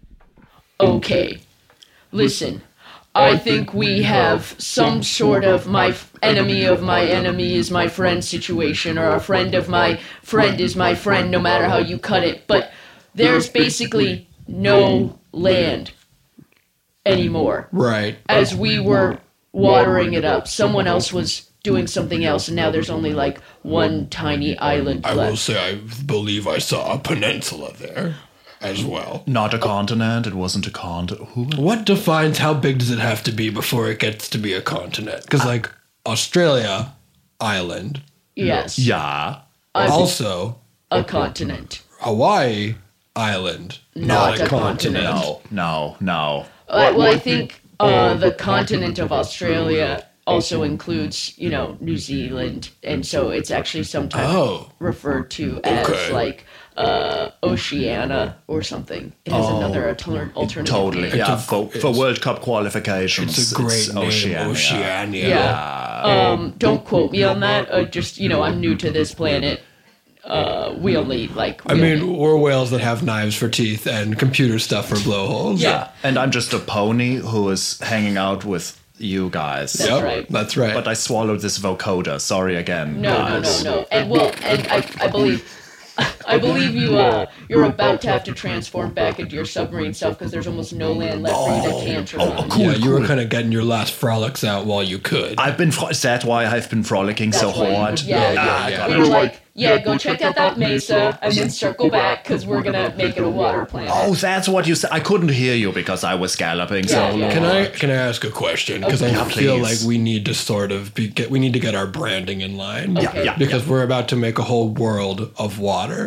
Okay. Listen. I think we have some sort of my f- enemy of my enemy is my friend situation, or a friend of my friend is my friend, no matter how you cut it. But there's basically no land anymore. Right. As we were watering it up, someone else was doing something else, and now there's only like one tiny island I will left. say I believe I saw a peninsula there as well. Not a continent. It wasn't a continent. Who? What defines how big does it have to be before it gets to be a continent? Because, like, Australia, island. Yes. Yeah. I'm Also, a continent. Hawaii, island. Not a continent. No. No. No. Uh, well, I think uh, the continent of Australia also includes, you know, New Zealand, and so it's actually sometimes Oh. referred to as Okay. like uh, Oceania or something. It has Oh. another alter- alternative. Totally. name. Yeah. a- for, for it's- World Cup qualifications. It's a great name, Oceania. Oceania. Yeah. Um, don't quote me on that. Uh, just you know, I'm new to this planet. Uh, we only like. I we mean, only- we're whales that have knives for teeth and computer stuff for blowholes. Yeah. And I'm just a pony who is hanging out with you guys. That's Yep, right. That's right. But I swallowed this vocoder. Sorry again. No, no, guys. no, no. And well, and I, I believe, I believe you. Uh, you're about to have to transform back into your submarine self because there's almost no land left for you to canter oh, on. cool. yeah, you were kind of getting your last frolics out while you could. I've been. Fro- is that why I've been frolicking so That's why you- hard? Yeah, yeah, Ah, yeah. got We it. were like, yeah, go check out that mesa and then circle back because we're gonna make it a water planet. Oh, that's what you said. I couldn't hear you because I was galloping so Yeah, long. yeah. Can I can I ask a question? Because Okay. I Yeah, feel please. like we need to sort of be, get we need to get our branding in line. Okay. Yeah, Because we're about to make a whole world of water.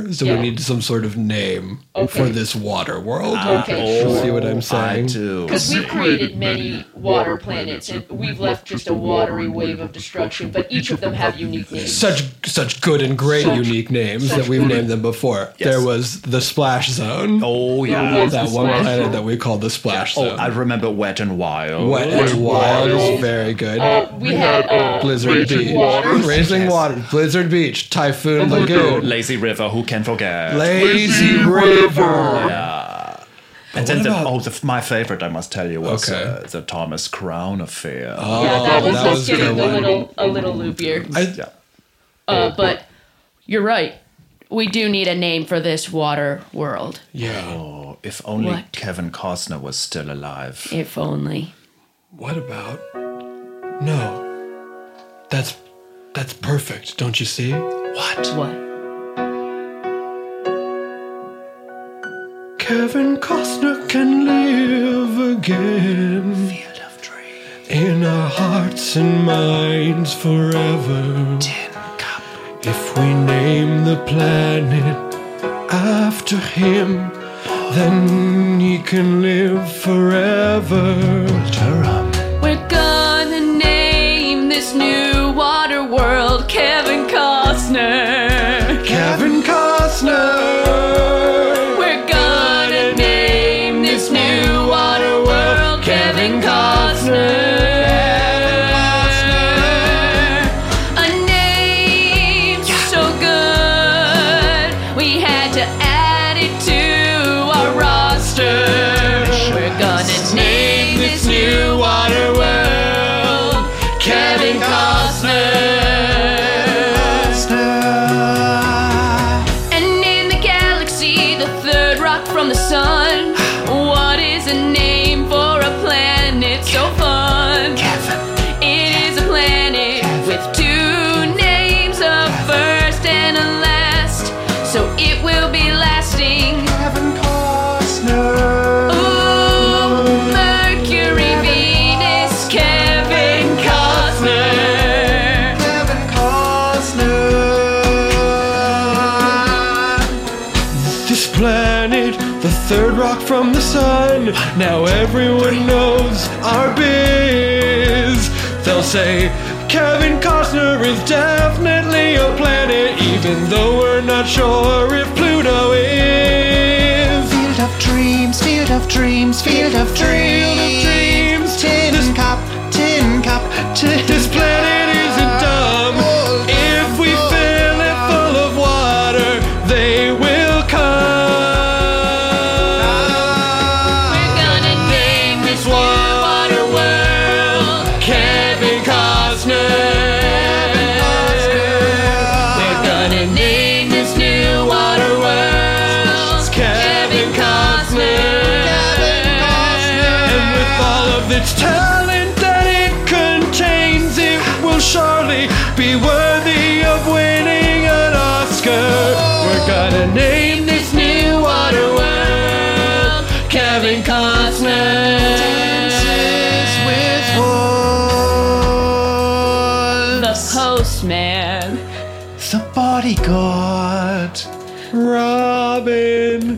So Yeah. we need some sort of name Okay. for this water world. Okay, You sure. See what I'm I saying? do. Because we've created many water planets, and we've left just a watery wave of destruction, but each of them have unique names. Such such good and great Such- unique names such that we've good- named them before. Yes. There was the Splash Zone. Oh, There yeah. was that the one Splash planet Zone. that we called the Splash Oh, Zone. I remember Wet and Wild. Wet and Wild is very good. Uh, we had uh, Blizzard Raging Beach. Waters. Raging Waters. Blizzard Beach. Typhoon Lagoon. Lazy River, who can forget? Lazy River. Yeah. And then what the, about- oh, the, my favorite, I must tell you, was Okay. uh, the Thomas Crown affair. Oh, Yeah, that was that just was a getting good a one. little a little loopier. I, Yeah. Uh, but you're right. We do need a name for this water world. yeah. Oh, if only What? Kevin Costner was still alive. If only. What about? No. That's that's perfect. Don't you see? What? What? Kevin Costner can live again. Field of Dreams. In our hearts and minds forever. Tin Cup. If we name the planet after him, then he can live forever. Durham. We're gonna name this new water world Kevin Costner. Kevin Costner. We're gonna name this new water world Kevin Costner. A name so good, we had to add it to our roster. We're gonna name this new water world Kevin Costner. And in the galaxy, the third rock from the sun. What is a name for a planet so fun? It is a planet with two names, a first and a last. So it will be lasting. Kevin Costner. Ooh, Mercury, Venus, Kevin Costner. Kevin Costner. This planet, the third rock from the sun. Now everyone knows our biz. They'll say Kevin Costner is definitely a planet, even though we're not sure if Pluto is. Field of Dreams, Field of Dreams, Field of Dreams. Dreams. Tin This- Cup, Tin Cup, Tin This planet isn't dumb. If we fill it full of water, they will come. We're gonna name this new water world Kevin Costner. We're gonna name this new water world Kevin Costner. And with all of its talent that it contains, it will surely be worthy of winning an Oscar. We're gonna name this new water world Kevin Costner. The postman. The Bodyguard. Robin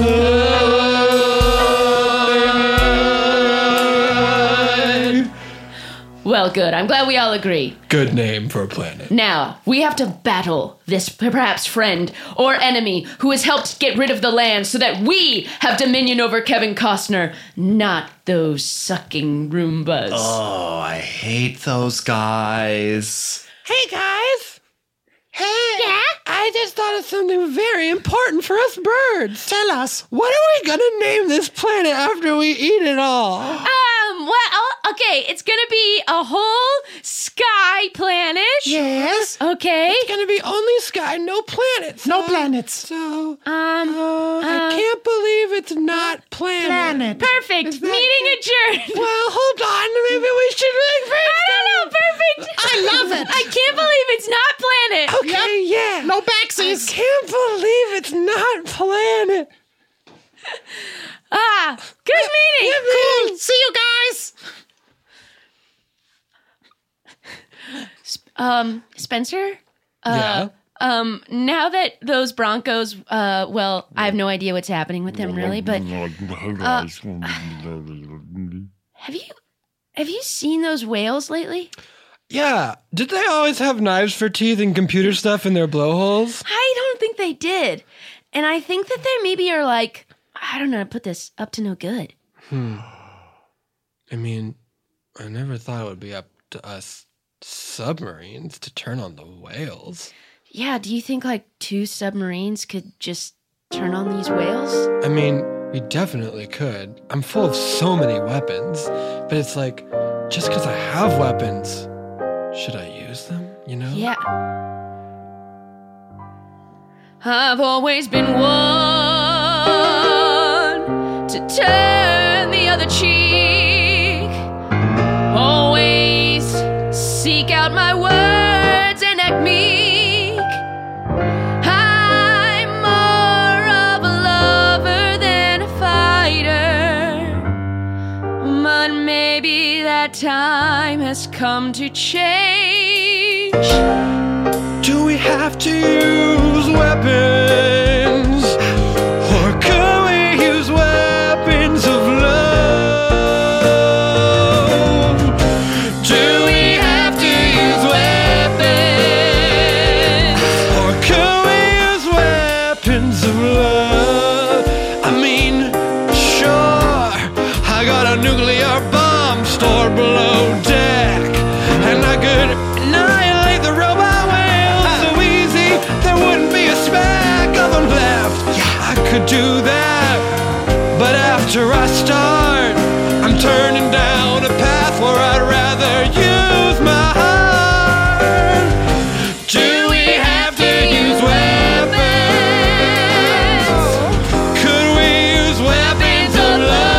Hood. Well, good. I'm glad we all agree. Good name for a planet. Now, we have to battle this perhaps friend or enemy who has helped get rid of the land so that we have dominion over Kevin Costner, not those sucking Roombas. Oh, I hate those guys. Hey guys! Hey! Yeah? I just thought of something very important for us birds. Tell us. What are we gonna name this planet after we eat it all? Um, well, okay, it's gonna be a whole sky planet. Yes. Okay. It's gonna be only sky, no planets. No planets. So, Um, uh, I uh, can't believe it's not planet. Planet. perfect. that Meeting good? adjourned. Well, hold on. Maybe we should like I don't know, perfect. I love it. I can't believe it's not planet. Okay, yeah. No I backsies. can't believe it's not planet. Ah, good meeting. Cool. See you guys. Um, Spencer? Uh, Yeah? um, now that those Broncos, uh, well, I have no idea what's happening with them really, but uh, have you have you seen those whales lately? Yeah. Did they always have knives for teeth and computer stuff in their blowholes? I don't think they did. And I think that they maybe are like, I don't know how to put this, up to no good. Hmm. I mean, I never thought it would be up to us submarines to turn on the whales. Yeah, do you think like two submarines could just turn on these whales? I mean, we definitely could. I'm full of so many weapons, but it's like, just because I have weapons, should I use them, you know? Yeah. I've always been one to turn the other cheek. Always seek out my words and act meek. I'm more of a lover than a fighter. But maybe that time has come to change. Do we have to use weapons? Or could we use weapons of love? Do we have to use weapons? Or could we use weapons of love? I mean, sure, I got a nuclear bomb stored below deck, and I could annihilate the robot. There wouldn't be a speck of them left. I could do that, but after I start, I'm turning down a path where I'd rather use my heart. Do we have to use weapons? Could we use weapons of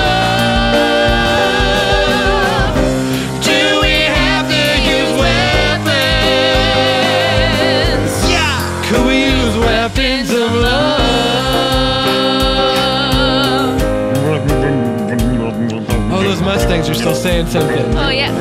love? Do we have to use weapons? Yeah! Could we use weapons of love? Oh, those Mustangs are still saying something. Oh, yeah.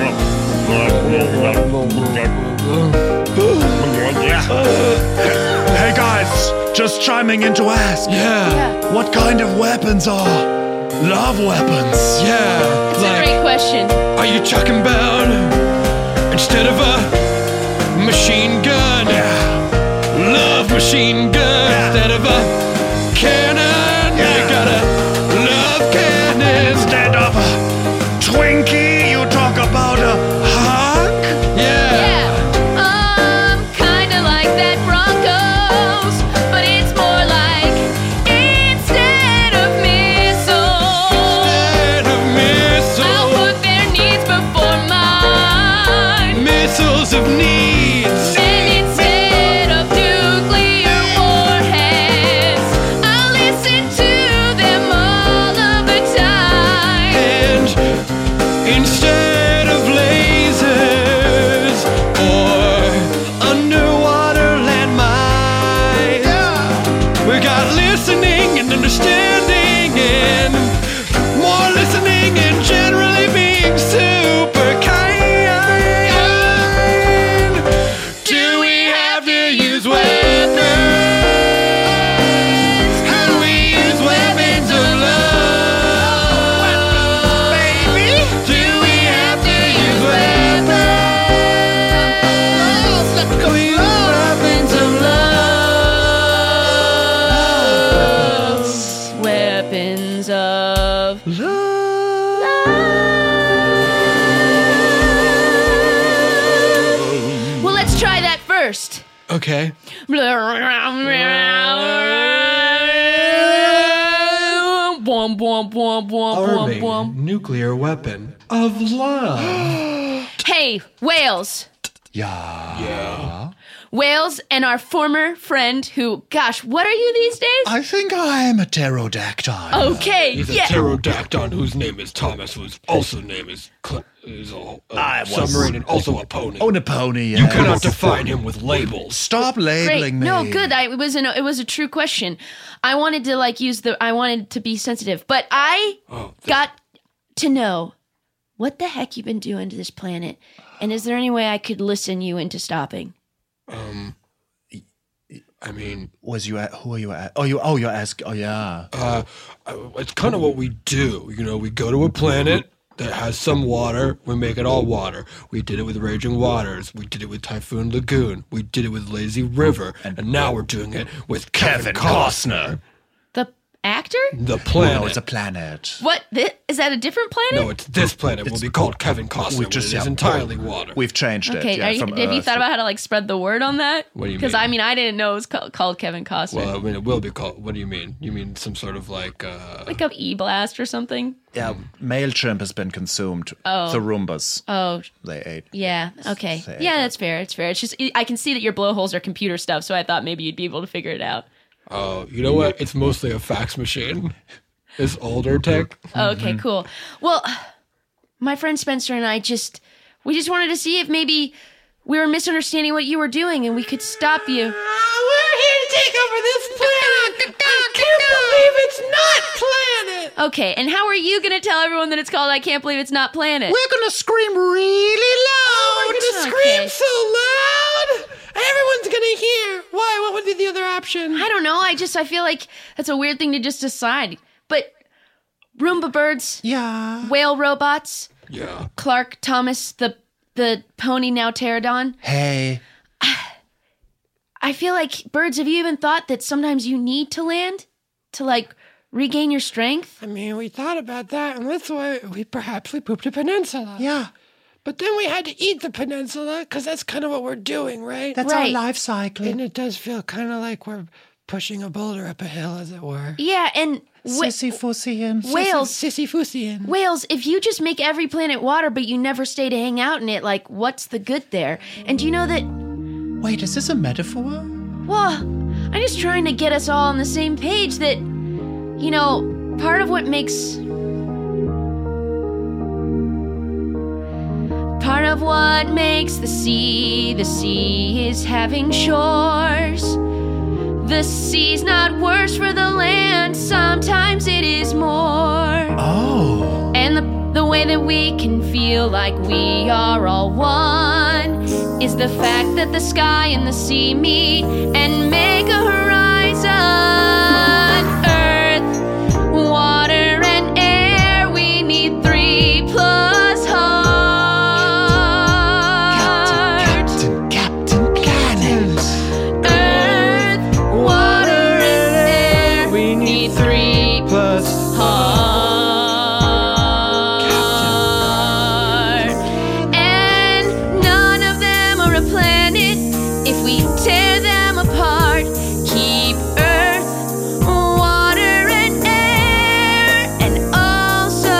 Hey guys, just chiming in to ask. Yeah. Yeah. What kind of weapons are love weapons? Yeah. It's like, a great question. are you talking about instead of a machine gun? Love machine gun instead of a cannon. You got a love cannon Instead of a Twinkie, you talk about a hunk? Yeah. Yeah. Um, kinda like that Broncos, but it's more like instead of missiles, Instead of I'll missiles, put their needs before mine. missiles of needs. And instead of nuclear warheads, I'll listen to them all of the time. And instead of lasers or underwater landmines, we got listening and understanding and more listening and generally being super kind. Do we have to use weapons? Could we use weapons of love? Baby, do we have to use weapons? Could we use weapons of love? Weapons of love. Well, let's try that first. Okay. Boom, boom, boom, boom, boom, Arming boom. nuclear weapon of love. Hey, whales. Yeah. Yeah. Whales and our former friend who, gosh, what are you these days? I think I am a pterodactyl. Okay, He's a yeah. pterodactyl whose name is Thomas, whose also name is Cl- is a, a I was- submarine and also a pony. Own a pony. You yes. cannot define him with labels. Stop labeling Great. me. No, good. I, it was an, it was a true question. I wanted to like use the I wanted to be sensitive, but I Oh, got to know what the heck you've been doing to this planet, and is there any way I could listen you into stopping? Um, I mean, Was you? a- Who are you? a- Oh, you. Oh, you're asking. Oh, yeah. uh, uh, it's kind of what we do. You know, we go to a planet that has some water. We make it all water. We did it with Raging Waters. We did it with Typhoon Lagoon. We did it with Lazy River. And, now we're doing it with Kevin, Kevin Costner. The actor? The planet. No, it's a planet. What? Thi- Is that a different planet? No, it's this planet will be called Kevin Costner. We When just it is yeah, entirely water. We've changed Okay, it. Yeah, are you, from have you Earth. thought about how to like spread the word on that? What do you Because mean? I mean, I didn't know it was ca- called Kevin Costner. Well, I mean, it will be called. What do you mean? You mean some sort of like? Uh, like a e-blast or something? Yeah, MailChimp has been consumed. Oh. The Roombas. Oh, They ate. yeah. Okay. Say Yeah, that. that's fair. It's fair. It's just I can see that your blowholes are computer stuff, so I thought maybe you'd be able to figure it out. Oh, you know what? It's mostly a fax machine. It's older tech. Oh, okay, cool. Well, my friend Spencer and I just we just wanted to see if maybe we were misunderstanding what you were doing and we could stop you. We're here to take over this planet. I can't believe it's not planet. Okay, and how are you going to tell everyone that it's called I Can't Believe It's Not Planet? We're gonna scream really loud. We're gonna scream Okay. so loud. Everyone's gonna hear. Why? What would be the other option? I don't know. I just I feel like that's a weird thing to just decide. But Roomba birds, Yeah. whale robots, Yeah. Clark Thomas, the the pony now pterodon. Hey. I feel like birds. Have you even thought that sometimes you need to land to like regain your strength? I mean, we thought about that, and that's why we perhaps we pooped a peninsula. Yeah. But then we had to eat the peninsula because that's kind of what we're doing, right? That's Right. our life cycle. And it does feel kind of like we're pushing a boulder up a hill, as it were. Yeah, and wh- Sisyphusian. whales. Sissy Fusian. Whales, if you just make every planet water but you never stay to hang out in it, like, what's the good there? And do you know that, Wait, is this a metaphor? well, I'm just trying to get us all on the same page that, you know, part of what makes. Part of what makes the sea the sea is having shores. The sea's not worse for the land, sometimes it is more. Oh. And the, the way that we can feel like we are all one is the fact that the sky and the sea meet and make a horizon. Earth, water, and air, we need three plus heart. Captain, Captain Planet. Earth, water, and air, we need three Plus. heart. And none of them are a planet if we tear them apart. Keep earth, water, and air, and also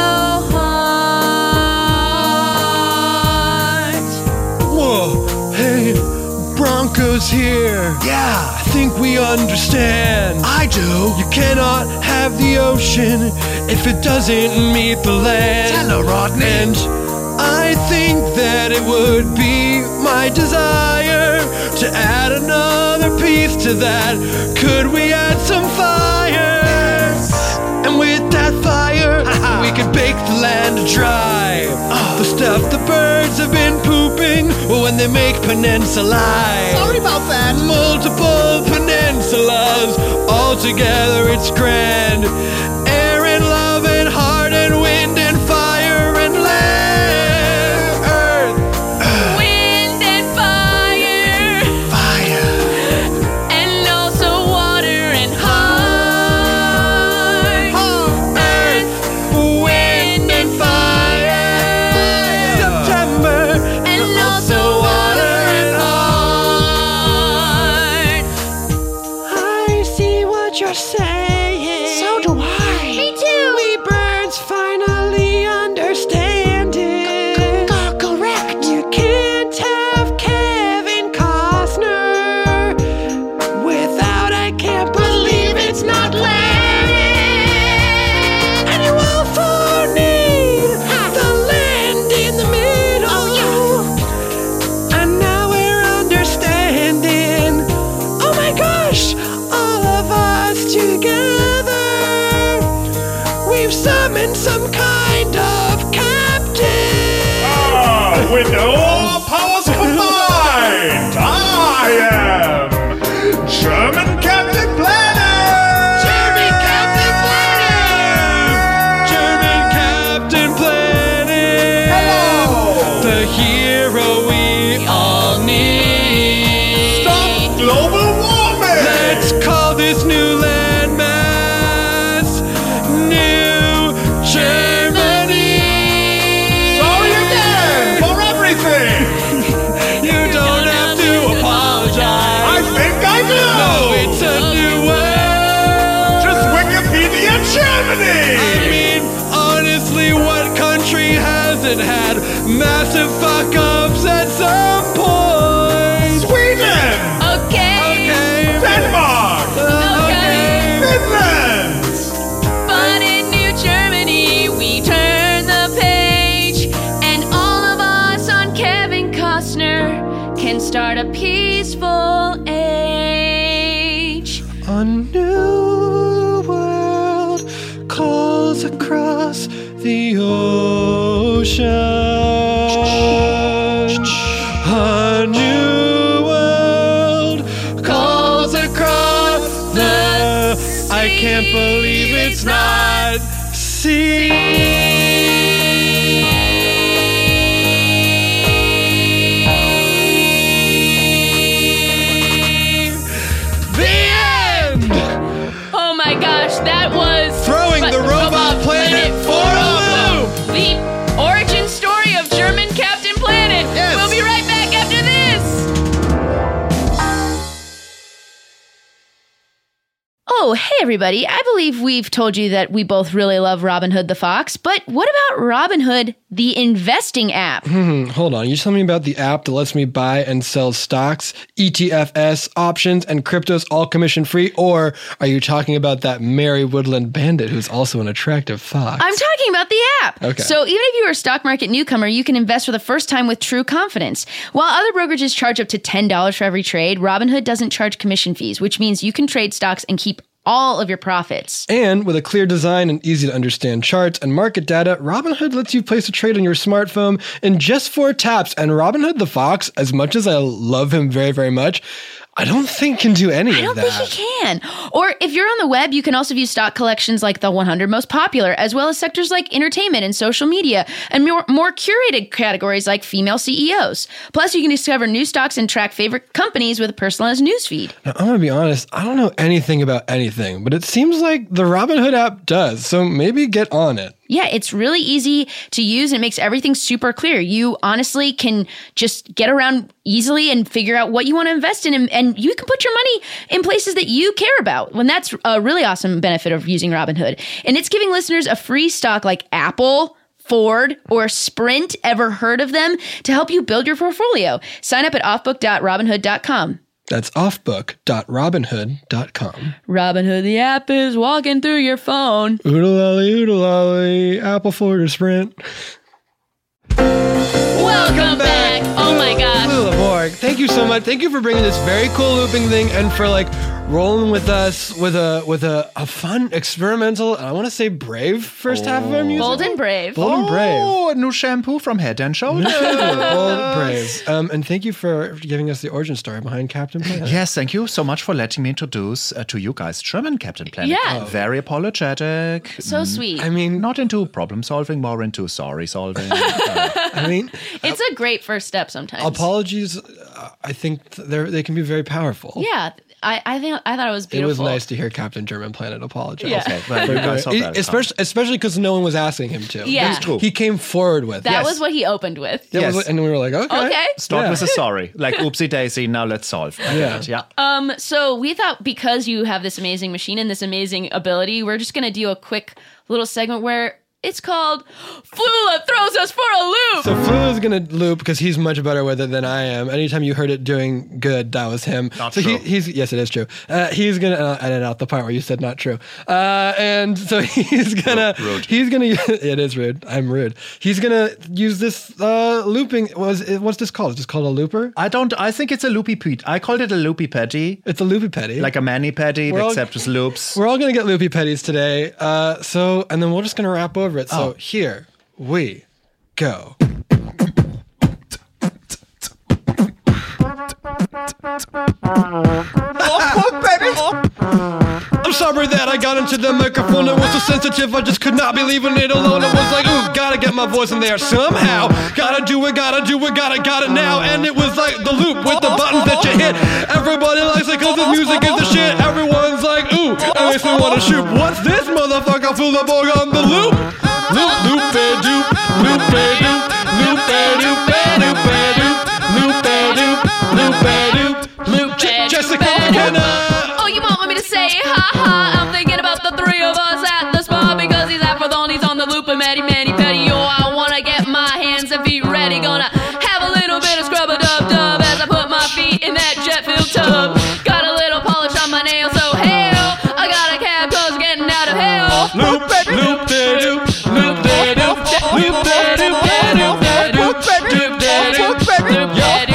heart. Whoa, hey, Bronco's here. Yeah. I think we understand. I do. You cannot have the ocean if it doesn't meet the land. Hello, Rodney. And I think that it would be my desire to add another piece to that. Could we add some fire? And with that fire, we could bake the land dry. The stuff the birds have been pooping when they make peninsulae. Sorry about that. Multiple peninsulas, all together it's grand. Air and love and heart and wind and fire and land. Earth, Wind and fire, Fire. and also water and heart. Earth, wind and fire. September, and also water and heart. I see what you're saying. So do I. Me too. We birds finally understand it. Correct. You can't have Kevin Costner without I can't believe it's not planet. And you also need the land in the middle. Oh, yeah. And now we're understanding. Oh my gosh, all of us together. We've summoned some kind of captain. Ah, with all powers combined, I am German Germany! I mean, honestly, what country hasn't had massive fuck-ups at some point? Sweden! Okay. Okay. Denmark! Uh, okay. Finland! But in New Germany, we turn the page, and all of us on Kevin Costner can start a peaceful age. A new world calls across the ocean. A new world calls across the... I can't believe it's not sea. Oh my gosh, that was Throwing but- the Robot Planet for a loop! The origin story of German Captain Planet. Yes. We'll be right back after this. Oh, hey everybody. I believe we've told you that we both really love Robinhood the Fox, but what about Robinhood, the investing app? Hmm, hold on. You tell me about the app that lets me buy and sell stocks, E T F S, options, and cryptos all commission free? Or are you talking about that merry woodland bandit who's also an attractive fox? I'm talking about the app. Okay. So even if you are a stock market newcomer, you can invest for the first time with true confidence. While other brokerages charge up to ten dollars for every trade, Robinhood doesn't charge commission fees, which means you can trade stocks and keep all of your profits. And with a clear design and easy to understand charts and market data, Robinhood lets you place a trade on your smartphone in just four taps. And Robinhood the Fox, as much as I love him very, very much, I don't think can do any I of don't that. think he can. Or if you're on the web, you can also view stock collections like the one hundred most popular, as well as sectors like entertainment and social media, and more, more curated categories like female C E Os. Plus, you can discover new stocks and track favorite companies with a personalized newsfeed. Now, I'm going to be honest, I don't know anything about anything, but it seems like the Robinhood app does, so maybe get on it. Yeah, it's really easy to use and it makes everything super clear. You honestly can just get around easily and figure out what you want to invest in, and, and you can put your money in places that you care about. When that's a really awesome benefit of using Robinhood. And it's giving listeners a free stock like Apple, Ford, or Sprint. Ever heard of them? To help you build your portfolio. Sign up at offbook dot robinhood dot com. That's offbook dot robinhood dot com. Robinhood, the app, is walking through your phone. Oodalolly, oodalolly, Apple, Ford, or Sprint. Welcome back. Oh my gosh. Lula Borg, thank you so much. Thank you for bringing this very cool looping thing and for like rolling with us with a with a, a fun experimental, I want to say brave first half of our music. Bold and brave. Bold and brave. Oh, a new shampoo from Head and Shoulders. Bold, brave. Um, and thank you for giving us the origin story behind Captain Planet. Yes, thank you so much for letting me introduce uh, to you guys German Captain Planet. Yeah. Oh. Very apologetic. So sweet. I mean, Not into problem solving, more into sorry solving. uh, I mean, It's a great first step sometimes. apologies. Uh, I think they they can be very powerful. Yeah, I, I think I thought it was It beautiful. was nice to hear Captain German Planet apologize. Yeah. okay, well, you guys saw that. Especially, especially because no one was asking him to. Yeah. That's true. He came forward with That it. was what he opened with. That was Yes. what- and we were like, okay. Okay. Start Yeah. with a sorry. Like, oopsie daisy, now let's solve. I Yeah. get it, yeah. Um. So we thought because you have this amazing machine and this amazing ability, we're just gonna do a quick little segment where it's called Flula Throws Us for a Loop. So Flu is going to loop because he's much better with it than I am. Anytime you heard it doing good, that was him. Not so true. He, he's yes, it is true. Uh, he's going to uh, edit out the part where you said not true. Uh, and so he's gonna Rude. he's gonna it is rude. I'm rude. He's gonna use this uh, looping. Was what's this called? Is this called a looper? I don't, I think it's a loopy pete. I called it a loopy petty. It's a loopy petty. Like a mani petty, We're all- except with loops. We're all gonna get loopy petties today. Uh, so and then we're just gonna wrap over it. So Oh. here we go. I'm sorry that I got into the microphone. It was so sensitive, I just could not be leaving it alone. It was like, ooh, gotta get my voice in there somehow. Gotta do it, gotta do it, gotta, got it now. And it was like the loop with the buttons that you hit. Everybody likes it cause the music is the shit. Everyone's like, ooh, it makes me wanna shoot. What's this motherfucker? Flula Borg on the loop. Loop, loop, a doop, loop, a doop, loop, a doop, a doop, a doop, loop, a doop, loop, a doop, loop. Je- Jessica McKenna. Oh, you want me to say, ha ha? I'm thinking about the three of us at the spa because off loop, loop de doop, loop de doop, loop de doop, loop de doop, loop de doop, loop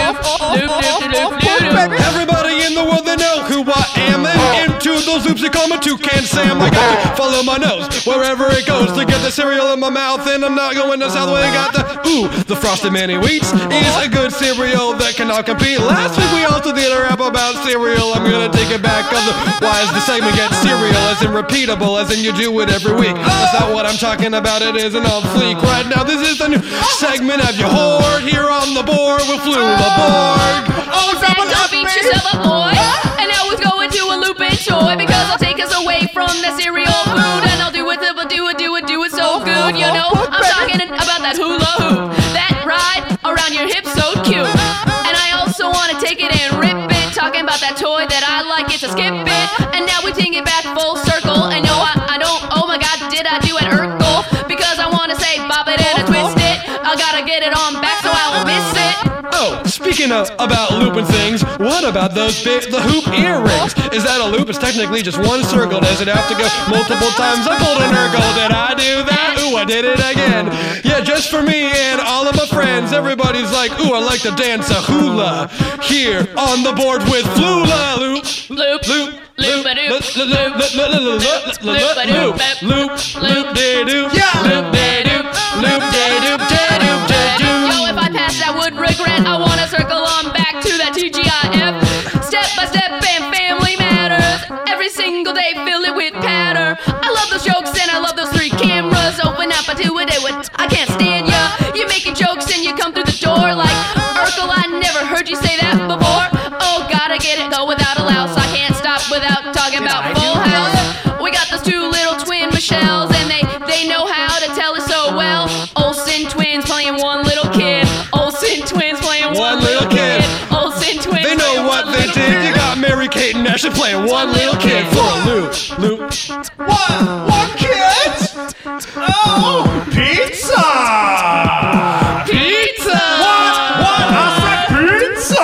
de doop. Everybody in the world, they know who I am. And into those loops, they call me Toucan Sam. I got to follow my nose wherever it goes to get the cereal in my mouth. And I'm not going to Southway. I got the ooh, the Frosted Mini Wheats is a good cereal that cannot compete. Last week we also did a rap about cereal. I'm gonna take it back. Otherwise, the segment gets cereal as in repeatable, as in you do it every week. That's not what I'm talking about. It isn't on fleek right now. This is the new segment of your horde here on the board with Flula Borg. Oh, Zach, don't beat yourself up, boy. And now we're going to a looping toy because I'll take us away from the cereal food, and I'll do it, I'll do it, do it, do it so good. You know, I'm talking about that hula hoop, that ride around your hips, so cute. And I also want to take it and rip it, talking about that toy that I like, it's a skip it. And now we take it back full circle, and no, I, I don't, oh my god, did I do an Urkel? Because I want to say bop it and I twist it, I gotta get it on back so I won't miss it. Oh, speaking of about looping things, what about those big, the hoop earrings? Is that a loop? It's technically just one circle. Does it have to go multiple times? I pulled an Urkel. Did I do that? Ooh, I did it again. Yeah, just for me and all of my friends. Everybody's like, ooh, I like to dance a hula. Here on the board with Flula. Loop, Loop, loop, loop, loop, loop, loop, loop, loop, loop, loop, loop, de doop, loop, de doop, loop, de doop, de doop, de doop. Yo, if I pass, I would regret. I want to circle on back to that T G I F. Step by step and family matters. Every single day, fill it with patter. I love those jokes and I love those three cameras. Open up, I do it, it would. I can't stand ya. You're making jokes and you come through the door like Urkel. I never heard you say that before. Oh, gotta get it, go without a louse. I can't stop without talking about Full House. We got those two little twin Michelles and they, they know how to tell it so well. Olsen twins playing one little kid. Olsen twins playing one, One little kid. Olsen twins. They know what they did. You got Mary Kate and Ashley playing one little kid for a loop, loop. What? What kids? Oh, pizza! Pizza! What? What? I said pizza!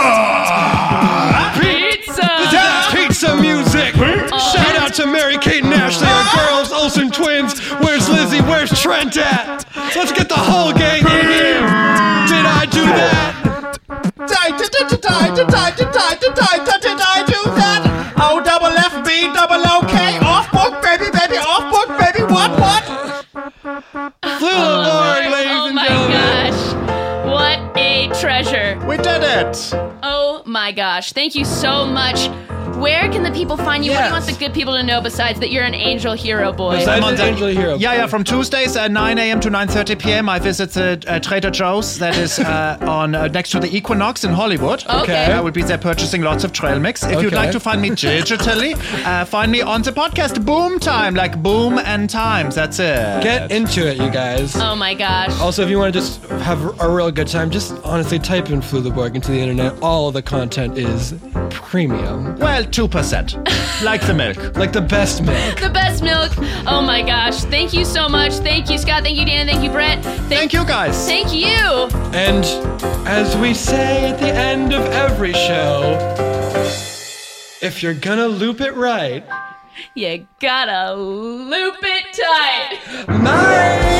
Pizza! That's pizza music. Shout out to Mary Kate and Ashley, our girls, Olsen twins. Where's Lizzie? Where's Trent at? Let's get the whole gang in here. Did I do that? Did did did did I did I did I did I did I do that? O double F B double O K off book baby baby off book baby what what? Flula Borg, ladies Oh and my gentlemen. gosh. What a treasure. We did it. Oh my gosh. Thank you so much. Where can the people find you? What do you want the good people to know besides that you're an angel hero boy? Besides I'm on the the- Angel Hero. Yeah, yeah. From Tuesdays at nine a.m. to nine thirty p.m. I visit the uh, Trader Joe's that is uh, on uh, next to the Equinox in Hollywood. Okay. I will be there purchasing lots of trail mix. If you'd Okay. like to find me digitally, uh, find me on the podcast Boom Time, like Boom and Times. That's it. Get into it, you guys. Oh my gosh. Also, if you want to just have a real good time, just honestly type in Flula Borg into the internet. All of the content is premium. Well, two percent. Like the milk. Like the best milk. The best milk. Oh my gosh. Thank you so much. Thank you, Scott. Thank you, Dan. Thank you, Brett. Thank, Thank you, guys. Thank you. And as we say at the end of every show, if you're gonna loop it right, You gotta loop it tight. bye!